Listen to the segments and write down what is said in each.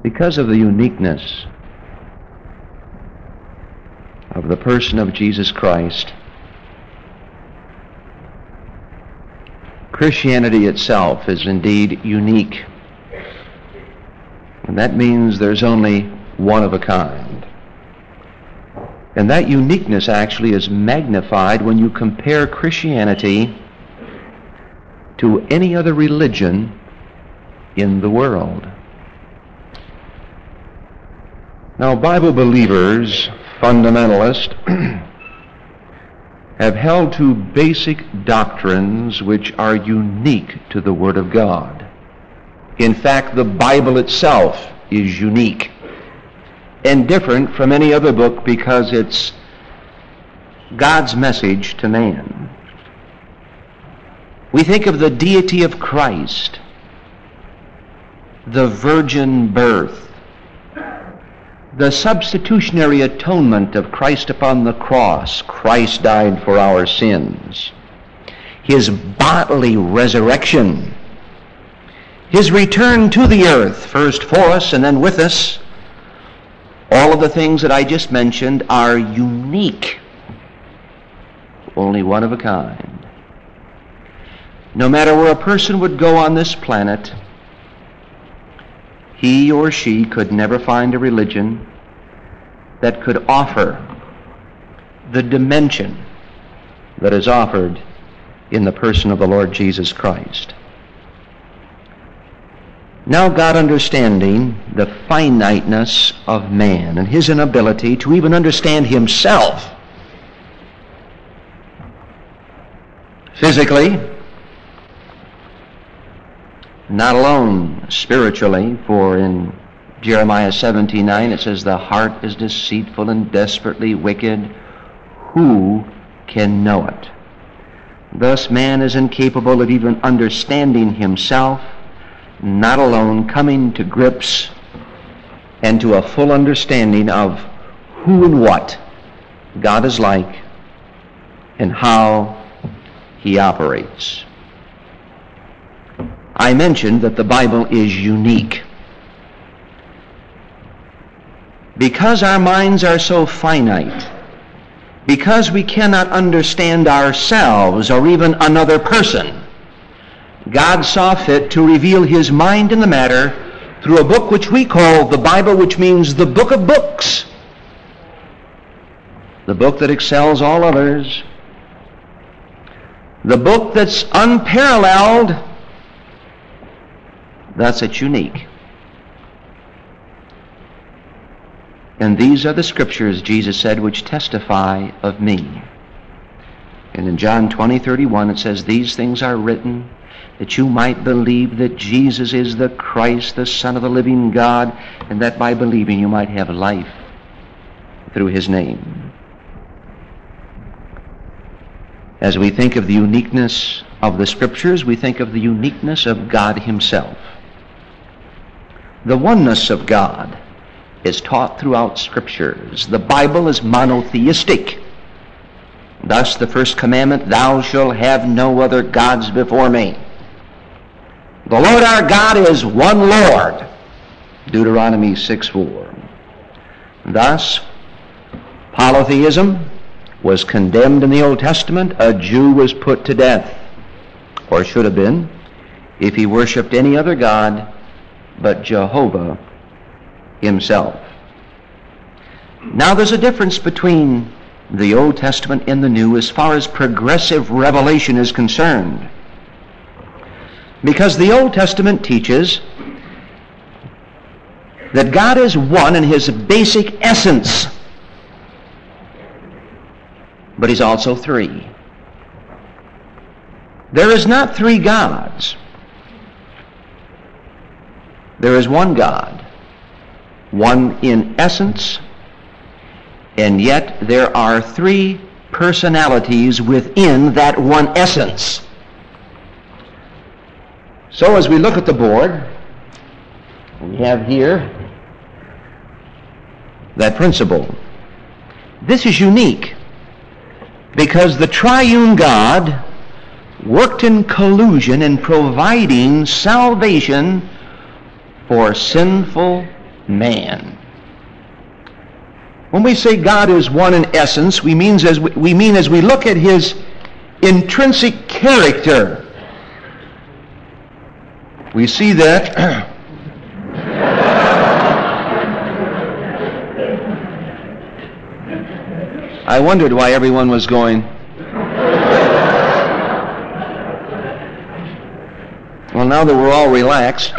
Because of the uniqueness of the person of Jesus Christ, Christianity itself is indeed unique. And that means there's only one of a kind. And that uniqueness actually is magnified when you compare Christianity to any other religion in the world. Now, Bible believers, fundamentalists, have held to basic doctrines which are unique to the Word of God. In fact, the Bible itself is unique and different from any other book because it's God's message to man. We think of the deity of Christ, the virgin birth, the substitutionary atonement of Christ upon the cross. Christ died for our sins. His bodily resurrection. His return to the earth, first for us and then with us. All of the things that I just mentioned are unique. Only one of a kind. No matter where a person would go on this planet, he or she could never find a religion that could offer the dimension that is offered in the person of the Lord Jesus Christ. Now, God, understanding the finiteness of man and his inability to even understand himself physically, not alone spiritually, for in Jeremiah 17:9 it says, "The heart is deceitful and desperately wicked. Who can know it?" Thus man is incapable of even understanding himself, not alone coming to grips and to a full understanding of who and what God is like and how he operates. I mentioned that the Bible is unique. Because our minds are so finite, because we cannot understand ourselves or even another person, God saw fit to reveal his mind in the matter through a book which we call the Bible, which means the book of books, the book that excels all others, the book that's unparalleled. Thus it's unique. And these are the scriptures, Jesus said, which testify of me. And in John 20:31 it says, "These things are written that you might believe that Jesus is the Christ, the Son of the living God, and that by believing you might have life through his name." As we think of the uniqueness of the scriptures, we think of the uniqueness of God himself. The oneness of God is taught throughout scriptures. The Bible is monotheistic. Thus the first commandment, "Thou shalt have no other gods before me." The Lord our God is one Lord. Deuteronomy 6:4. Thus, polytheism was condemned in the Old Testament. A Jew was put to death, or should have been, if he worshipped any other god but Jehovah himself. Now there's a difference between the Old Testament and the New as far as progressive revelation is concerned. Because the Old Testament teaches that God is one in his basic essence, but he's also three. There is not three gods. There is one God, one in essence, and yet there are three personalities within that one essence. So as we look at the board, we have here that principle. This is unique because the triune God worked in collusion in providing salvation for sinful man. When we say God is one in essence, we mean as we look at his intrinsic character, we see that I wondered why everyone was going. Well, now that we're all relaxed,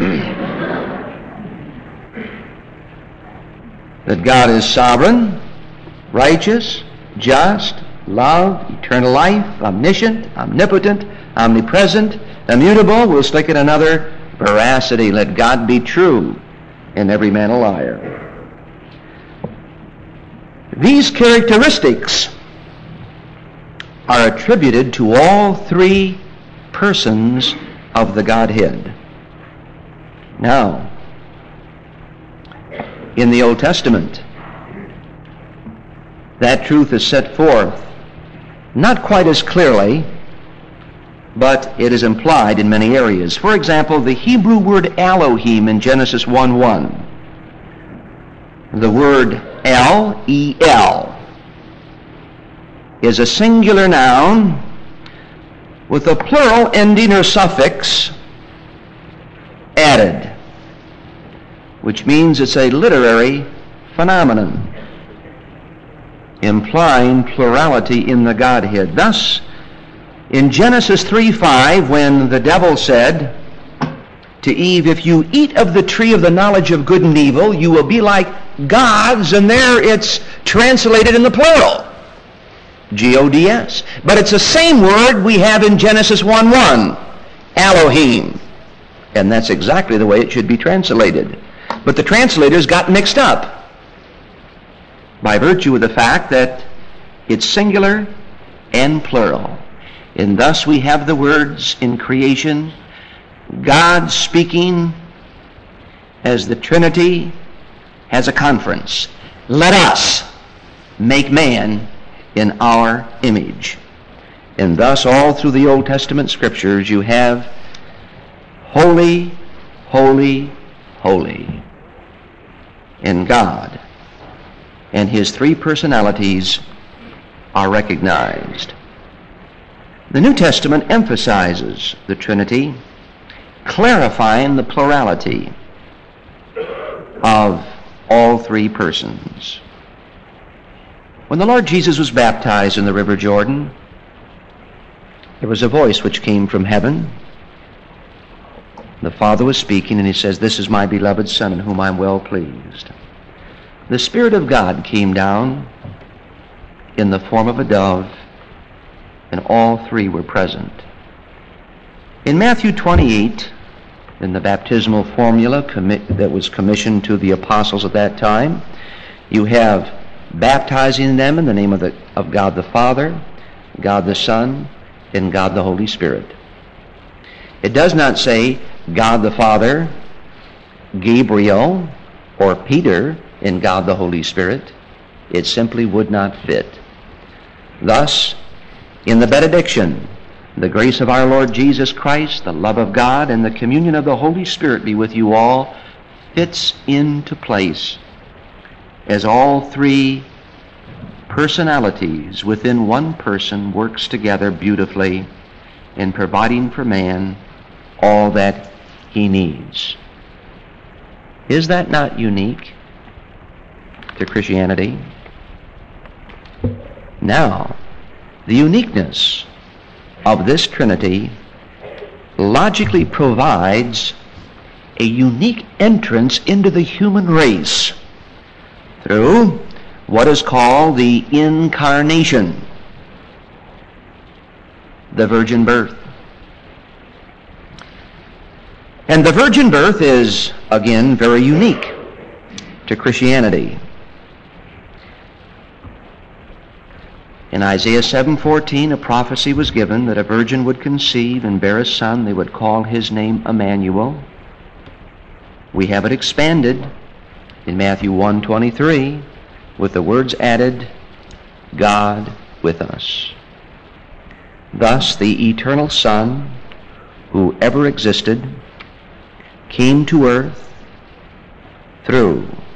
that God is sovereign, righteous, just, love, eternal life, omniscient, omnipotent, omnipresent, immutable, we'll stick in another, veracity. Let God be true and every man a liar. These characteristics are attributed to all three persons of the Godhead. Now, in the Old Testament, that truth is set forth not quite as clearly, but it is implied in many areas. For example, the Hebrew word Elohim in Genesis 1:1. The word El, is a singular noun with a plural ending or suffix added, which means it's a literary phenomenon, implying plurality in the Godhead. Thus, in Genesis 3:5, when the devil said to Eve, if you eat of the tree of the knowledge of good and evil, you will be like gods, and there it's translated in the plural, G-O-D-S. But it's the same word we have in Genesis 1:1, Elohim. And that's exactly the way it should be translated. But the translators got mixed up by virtue of the fact that it's singular and plural. And thus we have the words in creation, God speaking as the Trinity has a conference. Let us make man in our image. And thus all through the Old Testament scriptures you have holy, holy, holy. And God and his three personalities are recognized. The New Testament emphasizes the Trinity, clarifying the plurality of all three persons. When the Lord Jesus was baptized in the River Jordan, there was a voice which came from heaven. The Father was speaking, and he says, this is my beloved Son in whom I'm well pleased. The Spirit of God came down in the form of a dove, and all three were present. In Matthew 28, in the baptismal formula that was commissioned to the apostles at that time, you have baptizing them in the name of God the Father, God the Son, and God the Holy Spirit. It does not say God the Father, Gabriel, or Peter, and God the Holy Spirit. It simply would not fit. Thus, in the benediction, the grace of our Lord Jesus Christ, the love of God, and the communion of the Holy Spirit be with you all, fits into place as all three personalities within one person works together beautifully in providing for man all that he needs. Is that not unique to Christianity? Now, the uniqueness of this Trinity logically provides a unique entrance into the human race through what is called the incarnation, the virgin birth. And the virgin birth is, again, very unique to Christianity. In Isaiah 7:14, a prophecy was given that a virgin would conceive and bear a son. They would call his name Emmanuel. We have it expanded in Matthew 1:23 with the words added, God with us. Thus, the eternal Son, who ever existed, came to earth through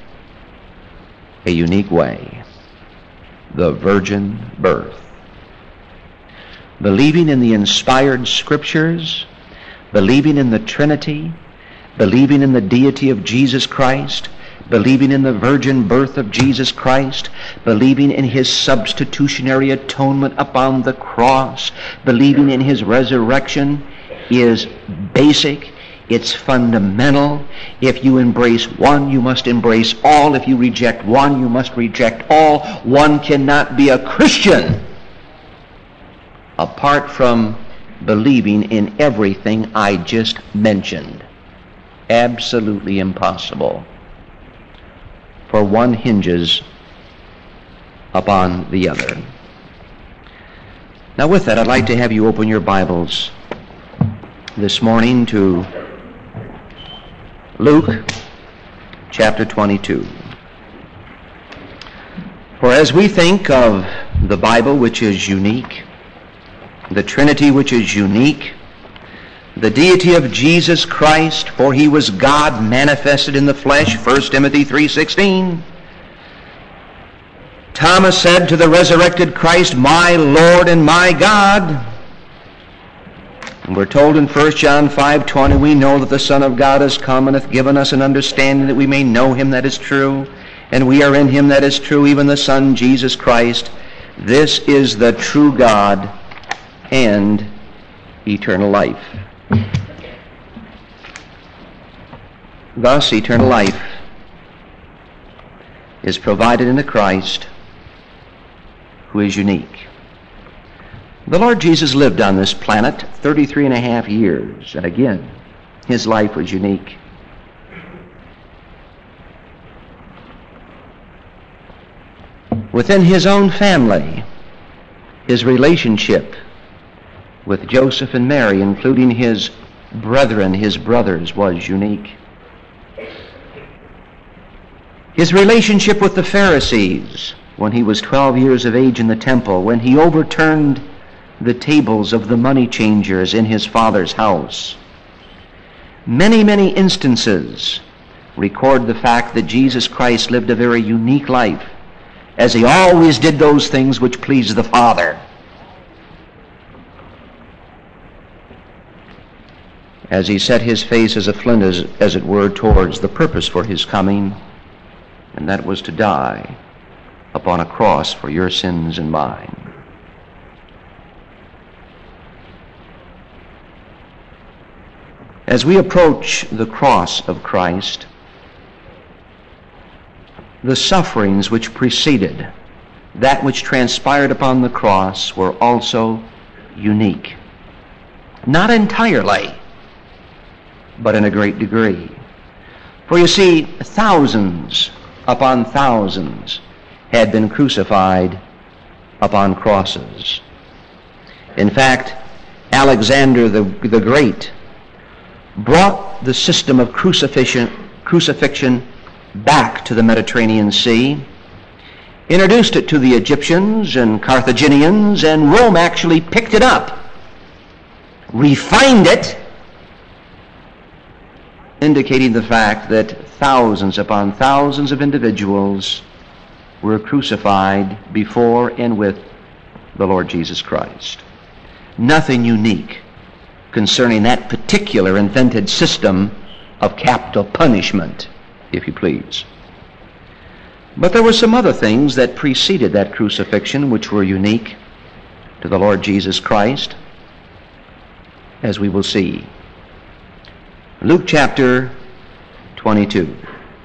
a unique way. The virgin birth. Believing in the inspired Scriptures, believing in the Trinity, believing in the deity of Jesus Christ, believing in the virgin birth of Jesus Christ, believing in His substitutionary atonement upon the cross, believing in His resurrection is basic. It's fundamental. If you embrace one, you must embrace all. If you reject one, you must reject all. One cannot be a Christian apart from believing in everything I just mentioned. Absolutely impossible. For one hinges upon the other. Now with that, I'd like to have you open your Bibles this morning to Luke chapter 22. For as we think of the Bible, which is unique, the Trinity, which is unique, the deity of Jesus Christ, for He was God manifested in the flesh, 1 Timothy 3:16. Thomas said to the resurrected Christ, "My Lord and my God." And we're told in 1 John 5:20, we know that the Son of God is come and hath given us an understanding that we may know Him that is true, and we are in Him that is true, even the Son, Jesus Christ. This is the true God and eternal life. Thus, eternal life is provided in the Christ who is unique. The Lord Jesus lived on this planet 33 and a half years, and again, His life was unique. Within His own family, His relationship with Joseph and Mary, including His brethren, His brothers, was unique. His relationship with the Pharisees when He was 12 years of age in the temple, when He overturned the tables of the money changers in His Father's house. Many, many instances record the fact that Jesus Christ lived a very unique life, as He always did those things which pleased the Father. As He set His face as a flint, as it were, towards the purpose for His coming, and that was to die upon a cross for your sins and mine. As we approach the cross of Christ, the sufferings which preceded that which transpired upon the cross were also unique. Not entirely, but in a great degree. For you see, thousands upon thousands had been crucified upon crosses. In fact, Alexander the Great brought the system of crucifixion back to the Mediterranean Sea, introduced it to the Egyptians and Carthaginians, and Rome actually picked it up, refined it, indicating the fact that thousands upon thousands of individuals were crucified before and with the Lord Jesus Christ. Nothing unique concerning that particular invented system of capital punishment, if you please. But there were some other things that preceded that crucifixion which were unique to the Lord Jesus Christ, as we will see. Luke chapter 22.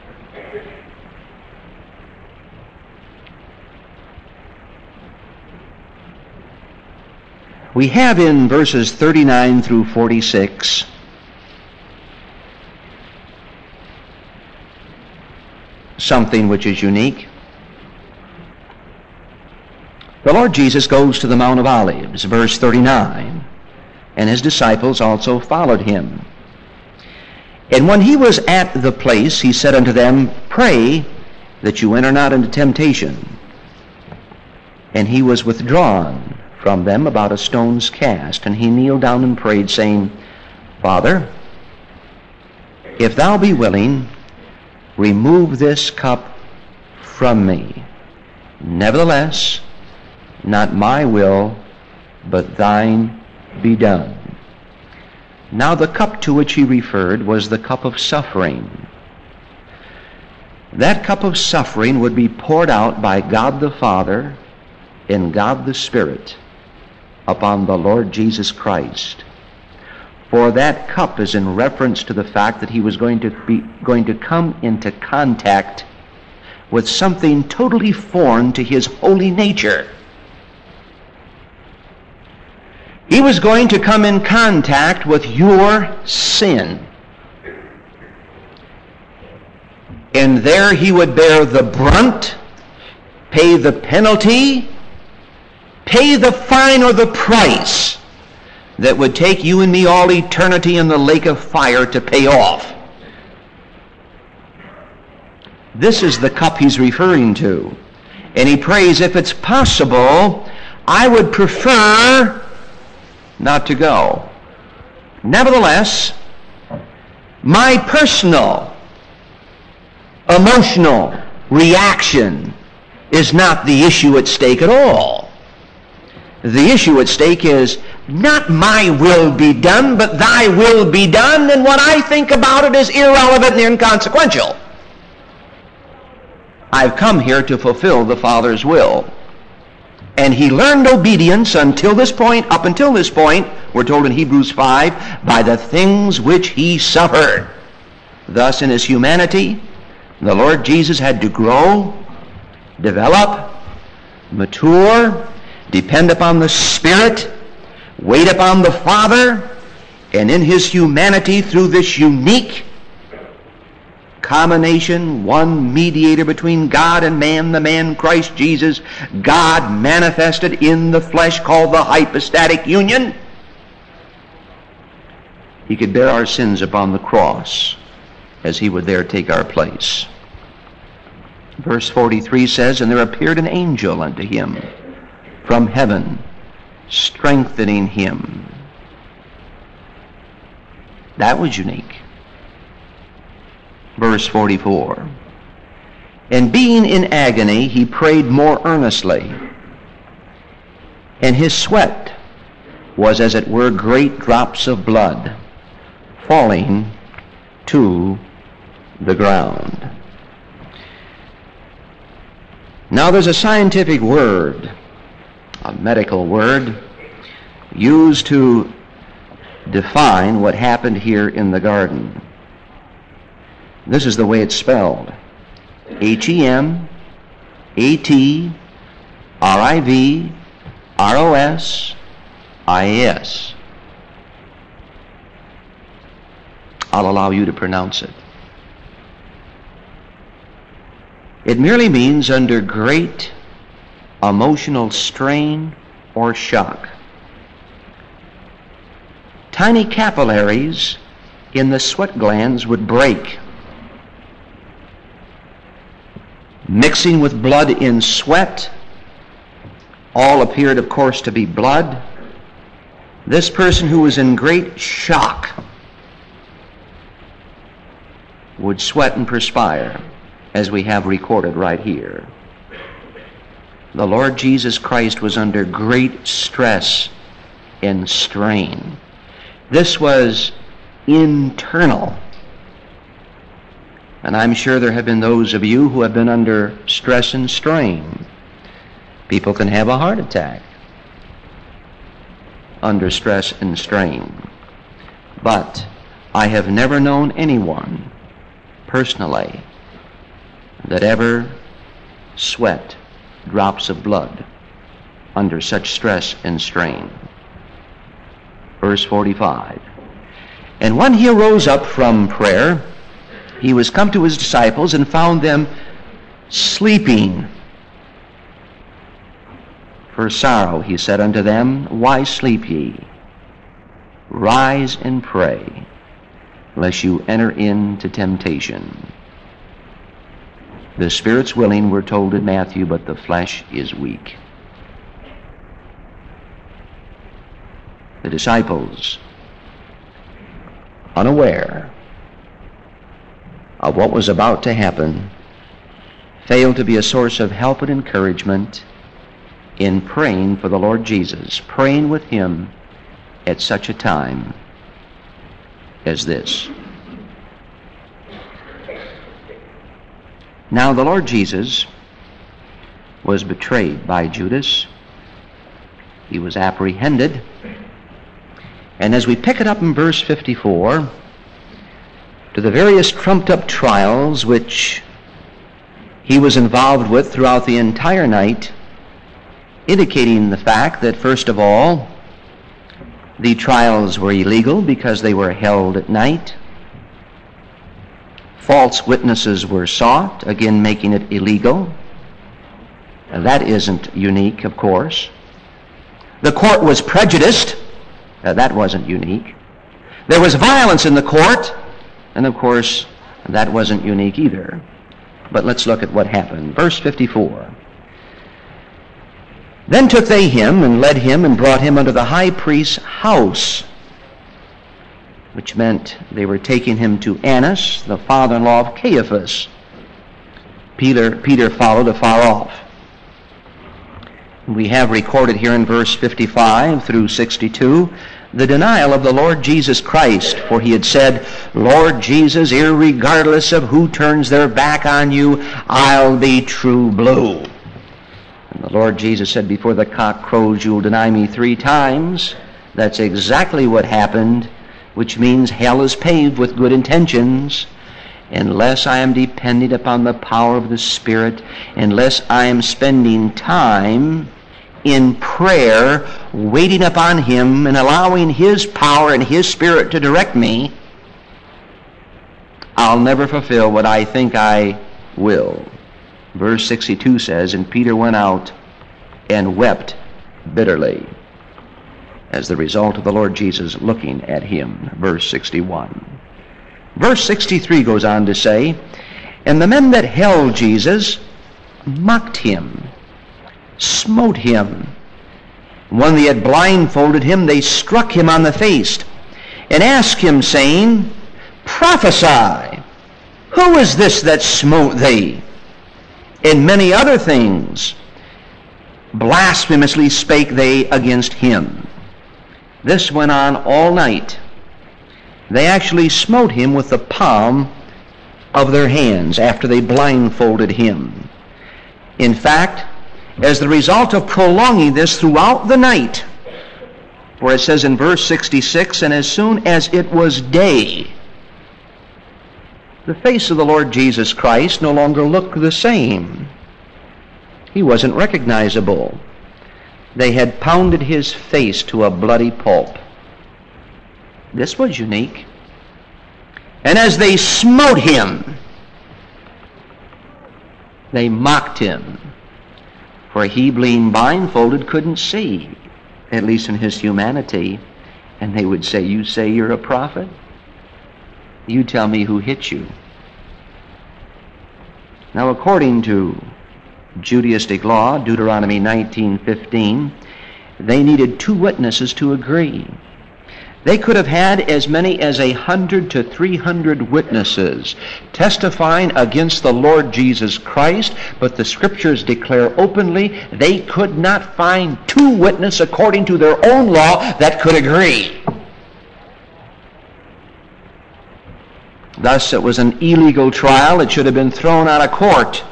We have in verses 39 through 46 something which is unique. The Lord Jesus goes to the Mount of Olives, verse 39, and His disciples also followed Him. And when He was at the place, He said unto them, Pray that you enter not into temptation. And He was withdrawn from them about a stone's cast, and He kneeled down and prayed, saying, Father, if Thou be willing, remove this cup from me. Nevertheless, not my will, but thine be done. Now the cup to which he referred was the cup of suffering. That cup of suffering would be poured out by God the Father and God the Spirit upon the Lord Jesus Christ. For that cup is in reference to the fact that he was going to come into contact with something totally foreign to his holy nature. He was going to come in contact with your sin. And there he would bear the brunt, pay the penalty, pay the fine or the price that would take you and me all eternity in the lake of fire to pay off. This is the cup he's referring to. And he prays, if it's possible, I would prefer not to go. Nevertheless, my personal, emotional reaction is not the issue at stake at all. The issue at stake is not my will be done, but thy will be done, and what I think about it is irrelevant and inconsequential. I've come here to fulfill the Father's will. And he learned obedience until this point, up until this point, we're told in Hebrews 5, by the things which he suffered. Thus in his humanity, the Lord Jesus had to grow, develop, mature, depend upon the Spirit, wait upon the Father, and in his humanity, through this unique combination, one mediator between God and man, the man Christ Jesus, God manifested in the flesh, called the hypostatic union. He could bear our sins upon the cross as he would there take our place. Verse 43 says, and there appeared an angel unto him from heaven, strengthening him. That was unique. Verse 44, and being in agony, he prayed more earnestly, and his sweat was as it were great drops of blood falling to the ground. Now there's a scientific word, a medical word, used to define what happened here in the garden. This is the way it's spelled. H-E-M-A-T-R-I-V-R-O-S-I-A-S. I'll allow you to pronounce it. It merely means under great emotional strain or shock. Tiny capillaries in the sweat glands would break. Mixing with blood in sweat, all appeared, of course, to be blood. This person who was in great shock would sweat and perspire, as we have recorded right here. The Lord Jesus Christ was under great stress and strain. This was internal. And I'm sure there have been those of you who have been under stress and strain. People can have a heart attack under stress and strain. But I have never known anyone personally that ever sweat drops of blood under such stress and strain. Verse 45. And when he arose up from prayer, he was come to his disciples and found them sleeping. For sorrow, he said unto them, why sleep ye? Rise and pray, lest you enter into temptation. The spirit's willing, we're told in Matthew, but the flesh is weak. The disciples, unaware of what was about to happen, fail to be a source of help and encouragement in praying for the Lord Jesus, praying with Him at such a time as this. Now the Lord Jesus was betrayed by Judas. He was apprehended. And as we pick it up in verse 54, to the various trumped-up trials which he was involved with throughout the entire night, indicating the fact that, first of all, the trials were illegal because they were held at night. False witnesses were sought, again making it illegal. And that isn't unique, of course. The court was prejudiced. That wasn't unique. There was violence in the court, and of course, that wasn't unique either. But let's look at what happened. Verse 54. Then took they him and led him and brought him unto the high priest's house, which meant they were taking him to Annas, the father-in-law of Caiaphas. Peter followed afar off. We have recorded here in verse 55 through 62 the denial of the Lord Jesus Christ, for he had said, Lord Jesus, irregardless of who turns their back on you, I'll be true blue. And the Lord Jesus said, before the cock crows, you'll deny me 3 times. That's exactly what happened, which means hell is paved with good intentions. Unless I am depending upon the power of the Spirit, unless I am spending time in prayer, waiting upon Him and allowing His power and His Spirit to direct me, I'll never fulfill what I think I will. Verse 62 says, and Peter went out and wept bitterly as the result of the Lord Jesus looking at him. Verse 61. Verse 63 goes on to say, and the men that held Jesus mocked him, smote him. When they had blindfolded him, they struck him on the face, and asked him, saying, prophesy, who is this that smote thee? And many other things blasphemously spake they against him. This went on all night. They actually smote him with the palm of their hands after they blindfolded him. In fact, as the result of prolonging this throughout the night, for it says in verse 66, and as soon as it was day, the face of the Lord Jesus Christ no longer looked the same. He wasn't recognizable. They had pounded his face to a bloody pulp. This was unique. And as they smote him, they mocked him. For he, being blindfolded, couldn't see, at least in his humanity. And they would say, you say you're a prophet? You tell me who hit you. Now, according to Judaistic law, Deuteronomy 19:15, they needed 2 witnesses to agree. They could have had as many as 100 to 300 witnesses testifying against the Lord Jesus Christ, but the Scriptures declare openly they could not find 2 witnesses according to their own law that could agree. Thus, it was an illegal trial. It should have been thrown out of court.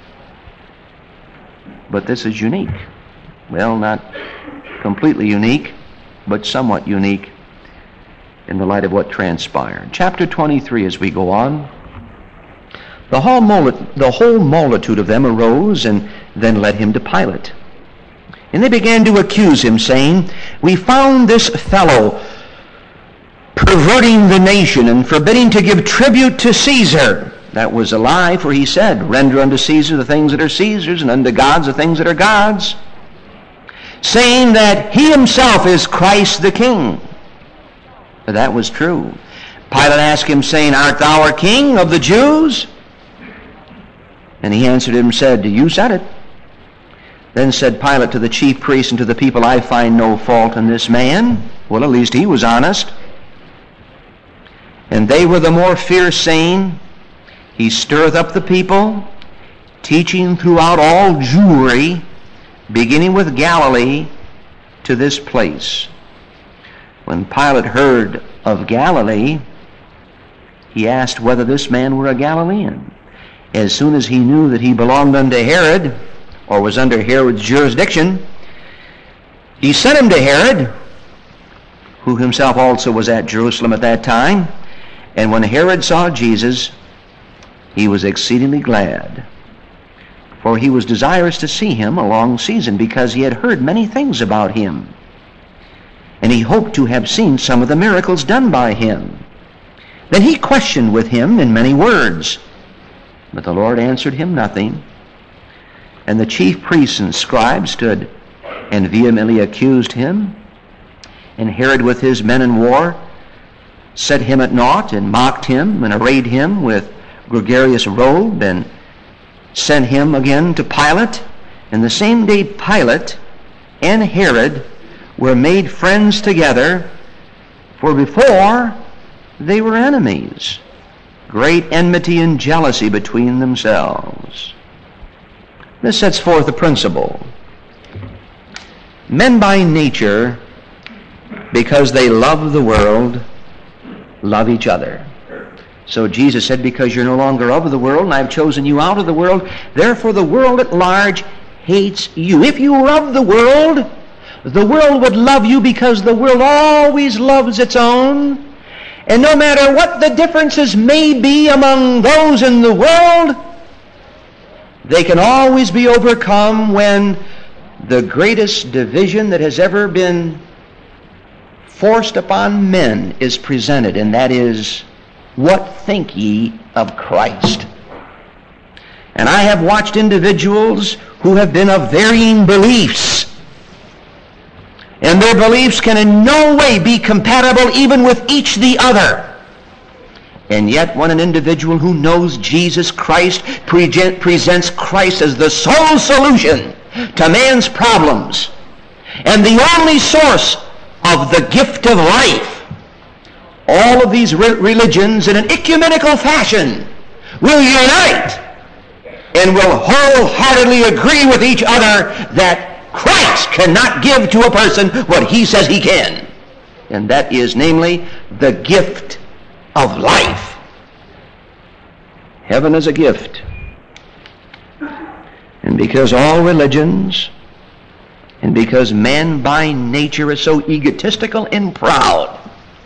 But this is unique. Well, not completely unique, but somewhat unique in the light of what transpired. Chapter 23, as we go on. The whole multitude of them arose and then led him to Pilate. And they began to accuse him, saying, we found this fellow perverting the nation and forbidding to give tribute to Caesar. That was a lie, for he said, render unto Caesar the things that are Caesar's, and unto God's the things that are God's, saying that he himself is Christ the King. But that was true. Pilate asked him, saying, art thou a king of the Jews? And he answered him and said, you said it. Then said Pilate to the chief priests and to the people, I find no fault in this man. Well, at least he was honest. And they were the more fierce, saying, he stirreth up the people, teaching throughout all Jewry, beginning with Galilee, to this place. When Pilate heard of Galilee, he asked whether this man were a Galilean. As soon as he knew that he belonged unto Herod, or was under Herod's jurisdiction, he sent him to Herod, who himself also was at Jerusalem at that time. And when Herod saw Jesus, he was exceedingly glad, for he was desirous to see him a long season, because he had heard many things about him, and he hoped to have seen some of the miracles done by him. Then he questioned with him in many words, but the Lord answered him nothing. And the chief priests and scribes stood and vehemently accused him. And Herod with his men in war set him at naught, and mocked him, and arrayed him with gregarious robe, and sent him again to Pilate. And the same day Pilate and Herod were made friends together, for before they were enemies. Great enmity and jealousy between themselves. This sets forth a principle. Men by nature, because they love the world, love each other. So Jesus said, because you're no longer of the world, and I've chosen you out of the world, therefore the world at large hates you. If you were of the world would love you, because the world always loves its own. And no matter what the differences may be among those in the world, they can always be overcome when the greatest division that has ever been forced upon men is presented, and that is, what think ye of Christ? And I have watched individuals who have been of varying beliefs, and their beliefs can in no way be compatible even with each the other. And yet when an individual who knows Jesus Christ presents Christ as the sole solution to man's problems and the only source of the gift of life, all of these religions in an ecumenical fashion will unite and will wholeheartedly agree with each other that Christ cannot give to a person what he says he can. And that is, namely, the gift of life. Heaven is a gift. And because all religions, and because man by nature is so egotistical and proud,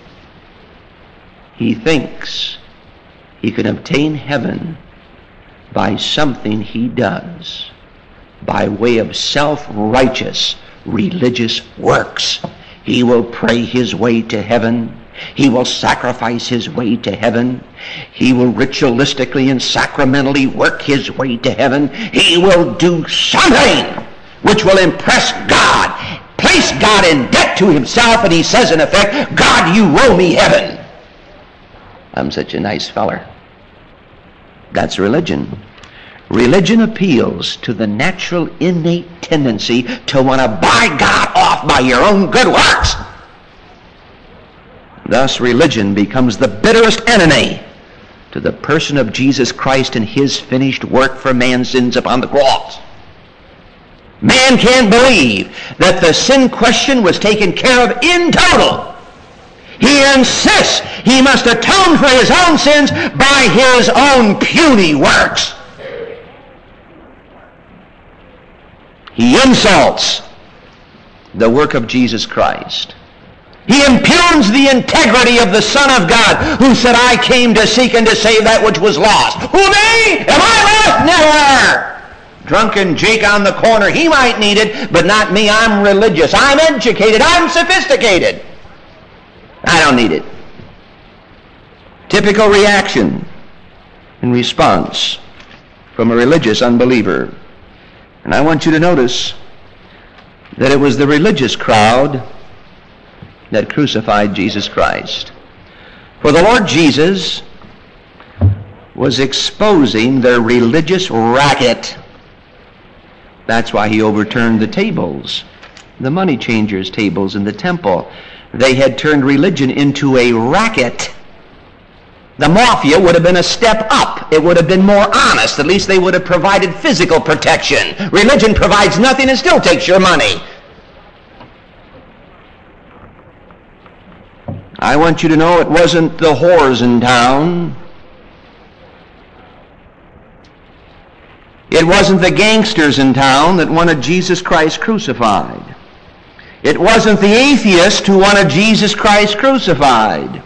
he thinks he can obtain heaven by something he does, by way of self-righteous religious works. He will pray his way to heaven. He will sacrifice his way to heaven. He will ritualistically and sacramentally work his way to heaven. He will do something which will impress God, place God in debt to himself, and he says in effect, God, you owe me heaven. I'm such a nice feller. That's religion. Religion appeals to the natural innate tendency to want to buy God off by your own good works. Thus religion becomes the bitterest enemy to the person of Jesus Christ and his finished work for man's sins upon the cross. Man can't believe that the sin question was taken care of in total. He insists he must atone for his own sins by his own puny works. He insults the work of Jesus Christ. He impugns the integrity of the Son of God, who said, I came to seek and to save that which was lost. Who, me? Am I lost? Never! Drunken Jake on the corner, he might need it, but not me. I'm religious. I'm educated. I'm sophisticated. I don't need it. Typical reaction in response from a religious unbeliever. And I want you to notice that it was the religious crowd that crucified Jesus Christ. For the Lord Jesus was exposing their religious racket. That's why he overturned the tables, the money changers' tables in the temple. They had turned religion into a racket. The mafia would have been a step up. It would have been more honest. At least they would have provided physical protection. Religion provides nothing and still takes your money. I want you to know it wasn't the whores in town. It wasn't the gangsters in town that wanted Jesus Christ crucified. It wasn't the atheist who wanted Jesus Christ crucified.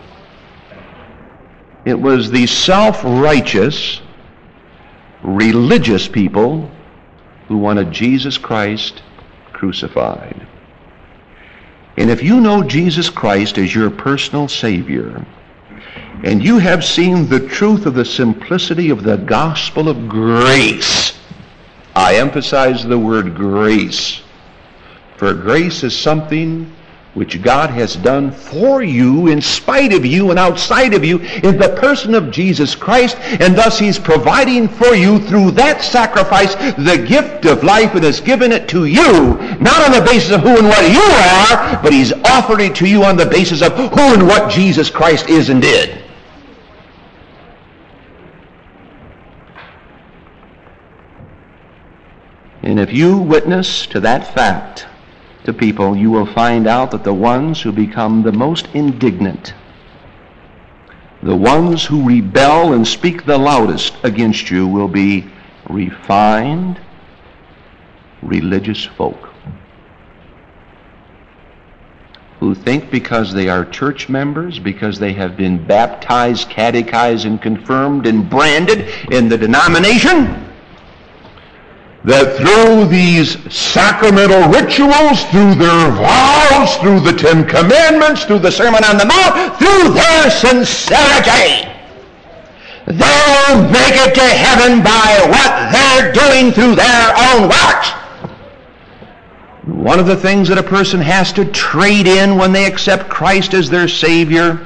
It was the self-righteous, religious people who wanted Jesus Christ crucified. And if you know Jesus Christ as your personal Savior, and you have seen the truth of the simplicity of the gospel of grace, I emphasize the word grace, for grace is something which God has done for you, in spite of you and outside of you, in the person of Jesus Christ, and thus He's providing for you through that sacrifice the gift of life, and has given it to you, not on the basis of who and what you are, but He's offered it to you on the basis of who and what Jesus Christ is and did. And if you witness to that fact to people, you will find out that the ones who become the most indignant, the ones who rebel and speak the loudest against you, will be refined, religious folk who think because they are church members, because they have been baptized, catechized, and confirmed and branded in the denomination, that through these sacramental rituals, through their vows, through the Ten Commandments, through the Sermon on the Mount, through their sincerity, they'll make it to heaven by what they're doing through their own works. One of the things that a person has to trade in when they accept Christ as their Savior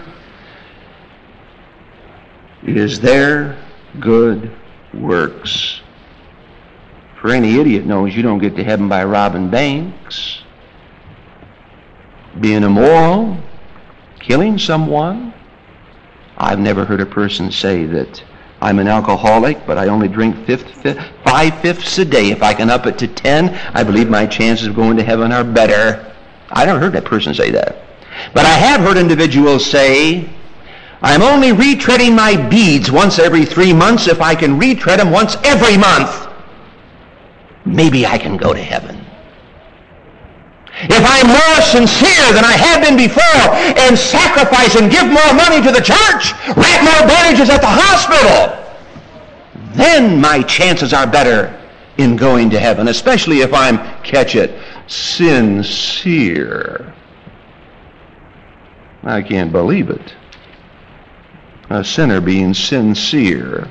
is their good works. For any idiot knows you don't get to heaven by robbing banks, being immoral, killing someone. I've never heard a person say that I'm an alcoholic, but I only drink 5/5 a day. If I can up it to 10, I believe my chances of going to heaven are better. I never heard that person say that. But I have heard individuals say, I'm only retreading my beads once every 3 months. If I can retread them once every month, maybe I can go to heaven. If I'm more sincere than I have been before and sacrifice and give more money to the church, write more bandages at the hospital, then my chances are better in going to heaven, especially if I'm, catch it, sincere. I can't believe it. A sinner being sincere.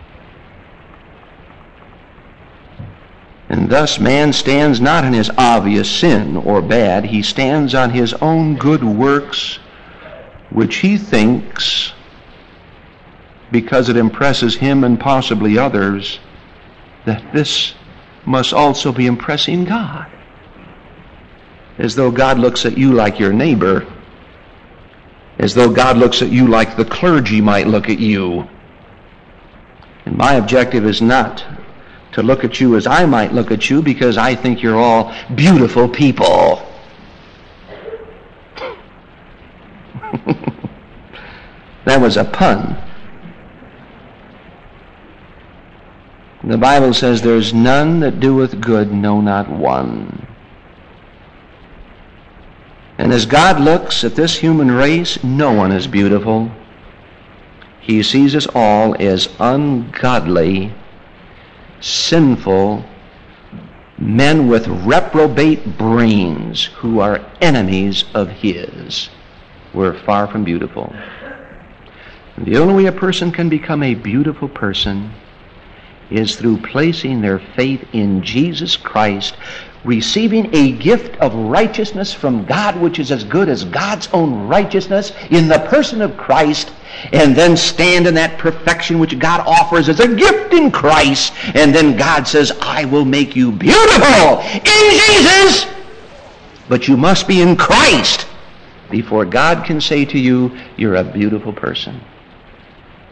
And thus man stands not in his obvious sin or bad. He stands on his own good works, which he thinks, because it impresses him and possibly others, that this must also be impressing God. As though God looks at you like your neighbor. As though God looks at you like the clergy might look at you. And my objective is not to look at you as I might look at you, because I think you're all beautiful people. That was a pun. The Bible says, there's none that doeth good, no, not one. And as God looks at this human race, no one is beautiful. He sees us all as ungodly, sinful men with reprobate brains who are enemies of His. We're far from beautiful. The only way a person can become a beautiful person is through placing their faith in Jesus Christ, receiving a gift of righteousness from God, which is as good as God's own righteousness in the person of Christ, and then stand in that perfection which God offers as a gift in Christ. And then God says, I will make you beautiful in Jesus. But you must be in Christ before God can say to you, you're a beautiful person.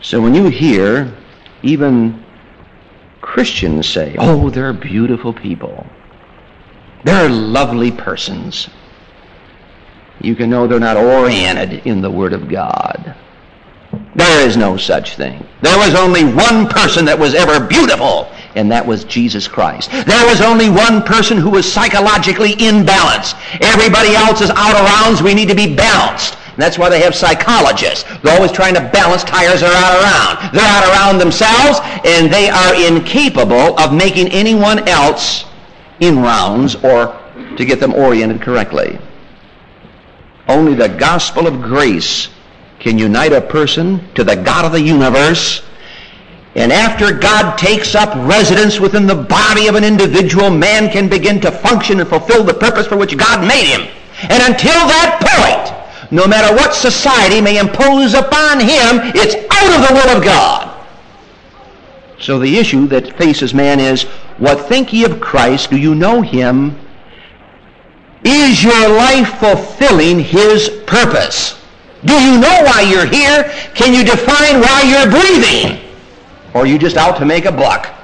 So when you hear even Christians say, oh, they're beautiful people, they're lovely persons, you can know they're not oriented in the Word of God. There is no such thing. There was only one person that was ever beautiful, and that was Jesus Christ. There was only one person who was psychologically in balance. Everybody else is out of rounds. We need to be balanced. And that's why they have psychologists. They're always trying to balance tires that are out of round. They're out of round themselves, and they are incapable of making anyone else in rounds or to get them oriented correctly. Only the gospel of grace can unite a person to the God of the universe. And after God takes up residence within the body of an individual, man can begin to function and fulfill the purpose for which God made him. And until that point, no matter what society may impose upon him, it's out of the will of God. So the issue that faces man is, what think ye of Christ? Do you know him? Is your life fulfilling his purpose? Do you know why you're here? Can you define why you're breathing? Or are you just out to make a buck?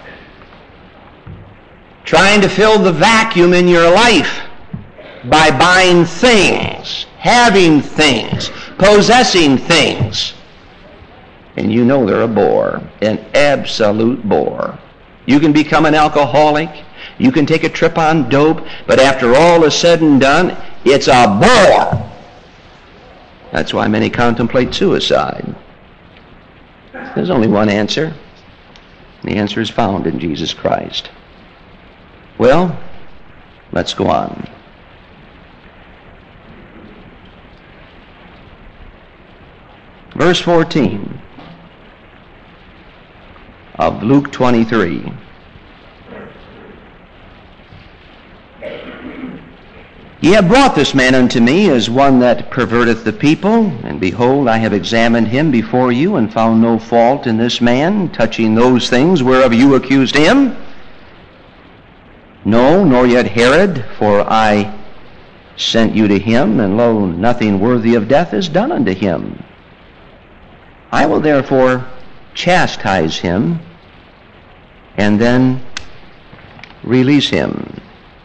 Trying to fill the vacuum in your life by buying things, having things, possessing things. And you know they're a bore, an absolute bore. You can become an alcoholic, you can take a trip on dope, but after all is said and done, it's a bore. That's why many contemplate suicide. There's only one answer. The answer is found in Jesus Christ. Well, let's go on. Verse 14 of Luke 23. Ye have brought this man unto me as one that perverteth the people, and behold, I have examined him before you, and found no fault in this man, touching those things whereof you accused him. No, nor yet Herod, for I sent you to him, and lo, nothing worthy of death is done unto him. I will therefore chastise him, and then release him.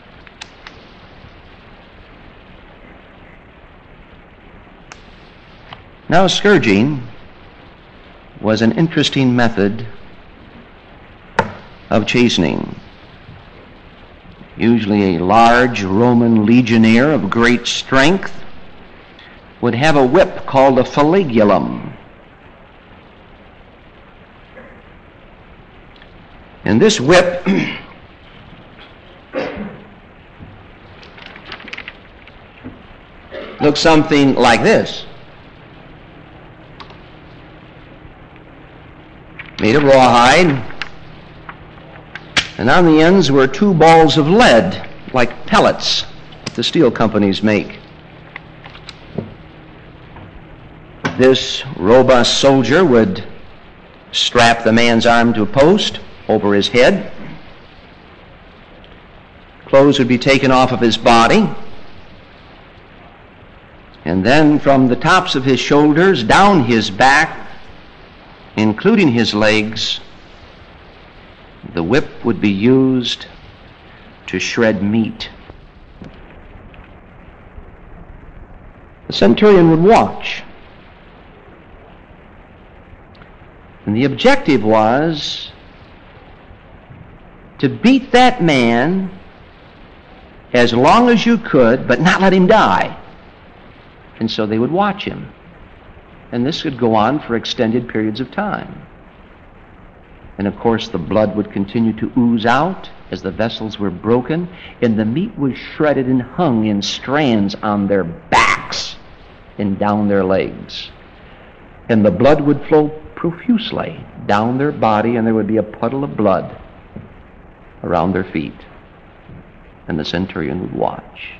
Now, scourging was an interesting method of chastening. Usually a large Roman legionnaire of great strength would have a whip called a flagellum. And this whip looks something like this. Made of rawhide, and on the ends were two balls of lead, like pellets the steel companies make. This robust soldier would strap the man's arm to a post over his head. Clothes would be taken off of his body, and then from the tops of his shoulders down his back, including his legs, the whip would be used to shred meat. The centurion would watch. And the objective was to beat that man as long as you could, but not let him die. And so they would watch him. And this could go on for extended periods of time. And of course the blood would continue to ooze out as the vessels were broken, and the meat was shredded and hung in strands on their backs and down their legs. And the blood would flow profusely down their body, and there would be a puddle of blood around their feet. And the centurion would watch.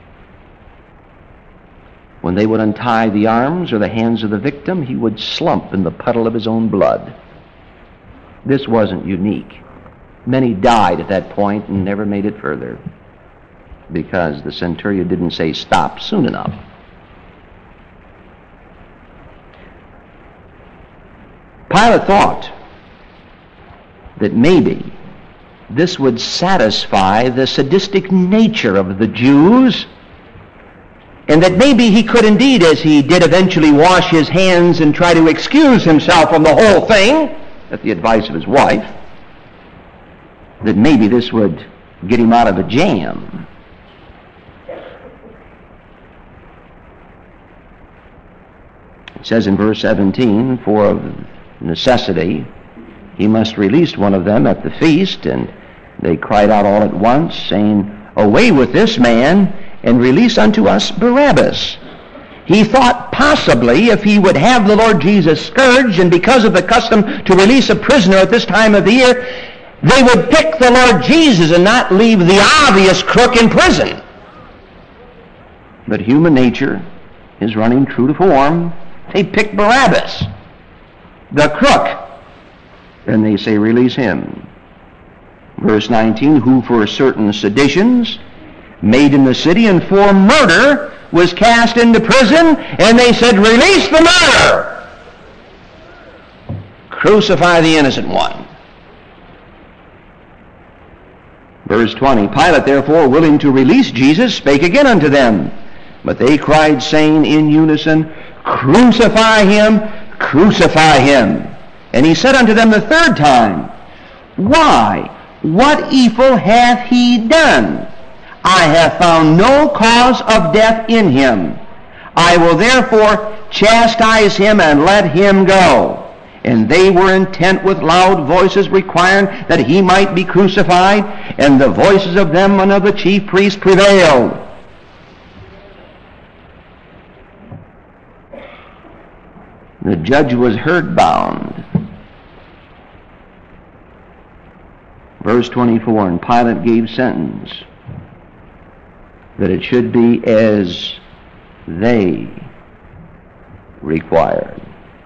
When they would untie the arms or the hands of the victim, he would slump in the puddle of his own blood. This wasn't unique. Many died at that point and never made it further because the centurion didn't say stop soon enough. Pilate thought that maybe this would satisfy the sadistic nature of the Jews, and that maybe he could indeed, as he did eventually, wash his hands and try to excuse himself from the whole thing, at the advice of his wife, that maybe this would get him out of a jam. It says in verse 17, for of necessity he must release one of them at the feast, and they cried out all at once, saying, away with this man, and release unto us Barabbas. He thought possibly if he would have the Lord Jesus scourged, and because of the custom to release a prisoner at this time of the year, they would pick the Lord Jesus and not leave the obvious crook in prison. But human nature is running true to form. They pick Barabbas, the crook, and they say, release him. Verse 19, who for certain seditions made in the city and for murder was cast into prison, and they said, release the murderer, crucify the innocent one. Verse 20, Pilate therefore, willing to release Jesus, spake again unto them. But they cried, saying in unison, crucify him, crucify him. And he said unto them the third time, why, what evil hath he done? I have found no cause of death in him. I will therefore chastise him and let him go. And they were intent with loud voices, requiring that he might be crucified. And the voices of them and of the chief priests prevailed. The judge was herd bound. Verse 24, and Pilate gave sentence that it should be as they required.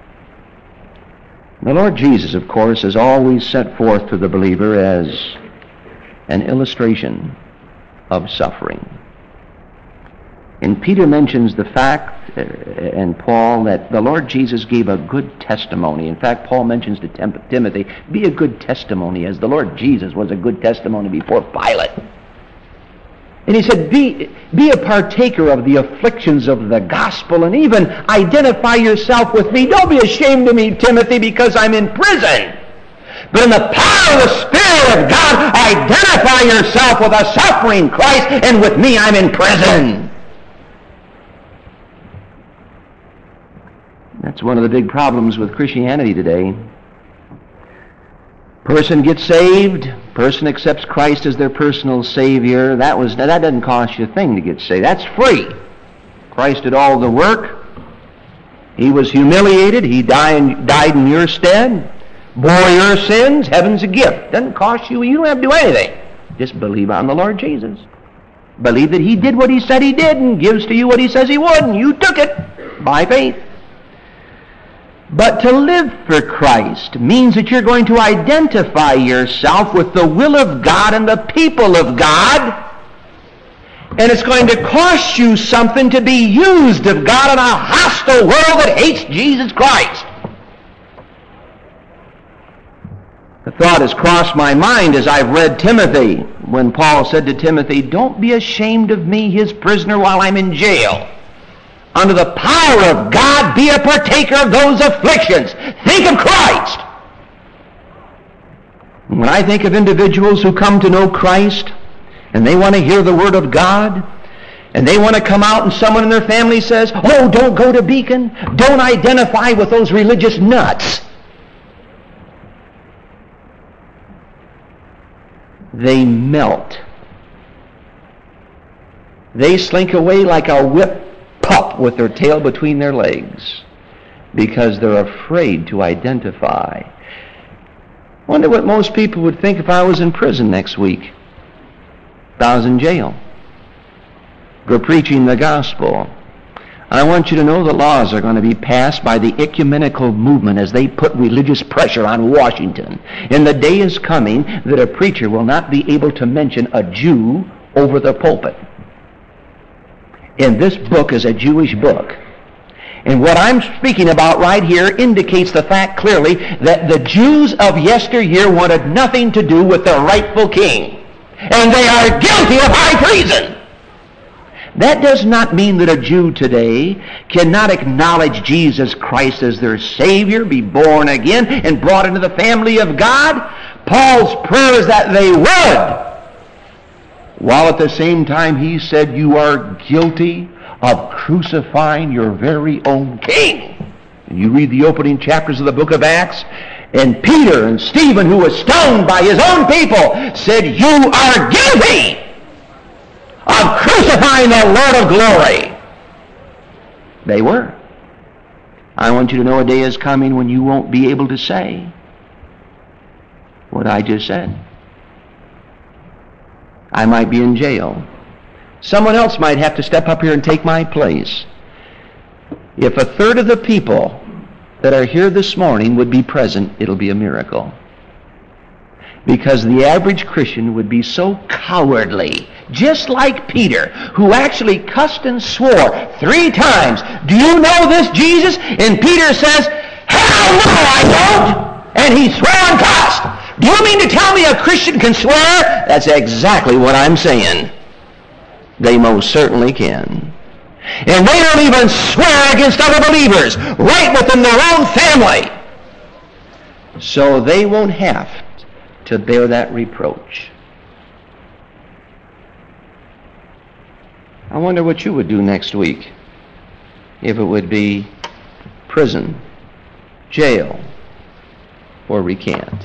The Lord Jesus, of course, is always set forth to the believer as an illustration of suffering. And Peter mentions the fact, and Paul, that the Lord Jesus gave a good testimony. In fact, Paul mentions to Timothy, be a good testimony, as the Lord Jesus was a good testimony before Pilate. And he said, be a partaker of the afflictions of the gospel, and even identify yourself with me. Don't be ashamed of me, Timothy, because I'm in prison. But in the power of the Spirit of God, identify yourself with a suffering Christ, and with me I'm in prison. That's one of the big problems with Christianity today. Person gets saved, person accepts Christ as their personal Savior. That doesn't cost you a thing to get saved. That's free. Christ did all the work. He was humiliated. He died in your stead, bore your sins. Heaven's a gift. Doesn't cost you. You don't have to do anything. Just believe on the Lord Jesus. Believe that He did what He said He did and gives to you what He says He would, and you took it by faith. But to live for Christ means that you're going to identify yourself with the will of God and the people of God. And it's going to cost you something to be used of God in a hostile world that hates Jesus Christ. The thought has crossed my mind as I've read Timothy, when Paul said to Timothy, don't be ashamed of me, his prisoner, while I'm in jail. Under the power of God, be a partaker of those afflictions. Think of Christ. When I think of individuals who come to know Christ, and they want to hear the Word of God, and they want to come out and someone in their family says, oh, don't go to Beacon. Don't identify with those religious nuts. They melt. They slink away like a whipped pup with their tail between their legs because they're afraid to identify. Wonder what most people would think if I was in prison next week. If I was in jail for preaching the gospel. I want you to know the laws are going to be passed by the ecumenical movement as they put religious pressure on Washington. And the day is coming that a preacher will not be able to mention a Jew over the pulpit. And this book is a Jewish book. And what I'm speaking about right here indicates the fact clearly that the Jews of yesteryear wanted nothing to do with their rightful king. And they are guilty of high treason. That does not mean that a Jew today cannot acknowledge Jesus Christ as their Savior, be born again, and brought into the family of God. Paul's prayer is that they would. While at the same time he said, you are guilty of crucifying your very own king. And you read the opening chapters of the book of Acts, and Peter and Stephen, who was stoned by his own people, said, you are guilty of crucifying the Lord of glory. They were. I want you to know a day is coming when you won't be able to say what I just said. I might be in jail. Someone else might have to step up here and take my place. If a third of the people that are here this morning would be present, it'll be a miracle. Because the average Christian would be so cowardly, just like Peter, who actually cussed and swore 3 times, do you know this Jesus? And Peter says, hell no, I don't. And he swore and cussed. Do you mean to tell me a Christian can swear? That's exactly what I'm saying. They most certainly can. And they don't even swear against other believers, right within their own family. So they won't have to bear that reproach. I wonder what you would do next week if it would be prison, jail, or recant.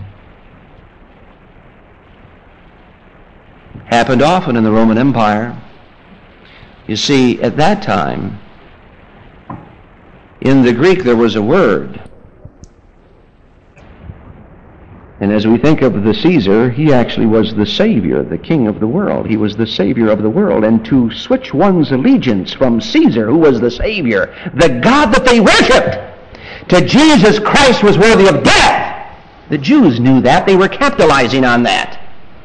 Happened often in the Roman Empire. You see, at that time, in the Greek there was a word. And as we think of the Caesar, he actually was the Savior, the King of the world. He was the Savior of the world. And to switch one's allegiance from Caesar, who was the Savior, the God that they worshipped, to Jesus Christ was worthy of death. The Jews knew that. They were capitalizing on that.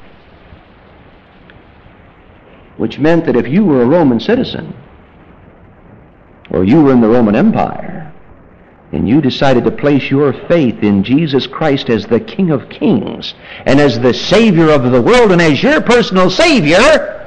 Which meant that if you were a Roman citizen, or you were in the Roman Empire, and you decided to place your faith in Jesus Christ as the King of Kings, and as the Savior of the world, and as your personal Savior,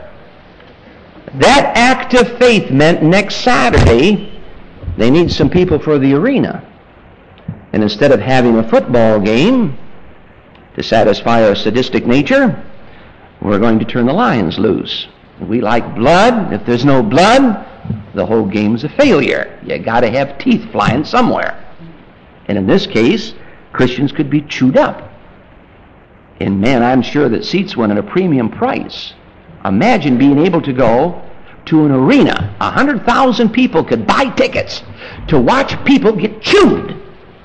that act of faith meant next Saturday they need some people for the arena. And instead of having a football game to satisfy our sadistic nature, we're going to turn the lions loose. We like blood. If there's no blood, the whole game's a failure. You got to have teeth flying somewhere. And in this case, Christians could be chewed up. And man, I'm sure that seats went at a premium price. Imagine being able to go to an arena. 100,000 people could buy tickets to watch people get chewed.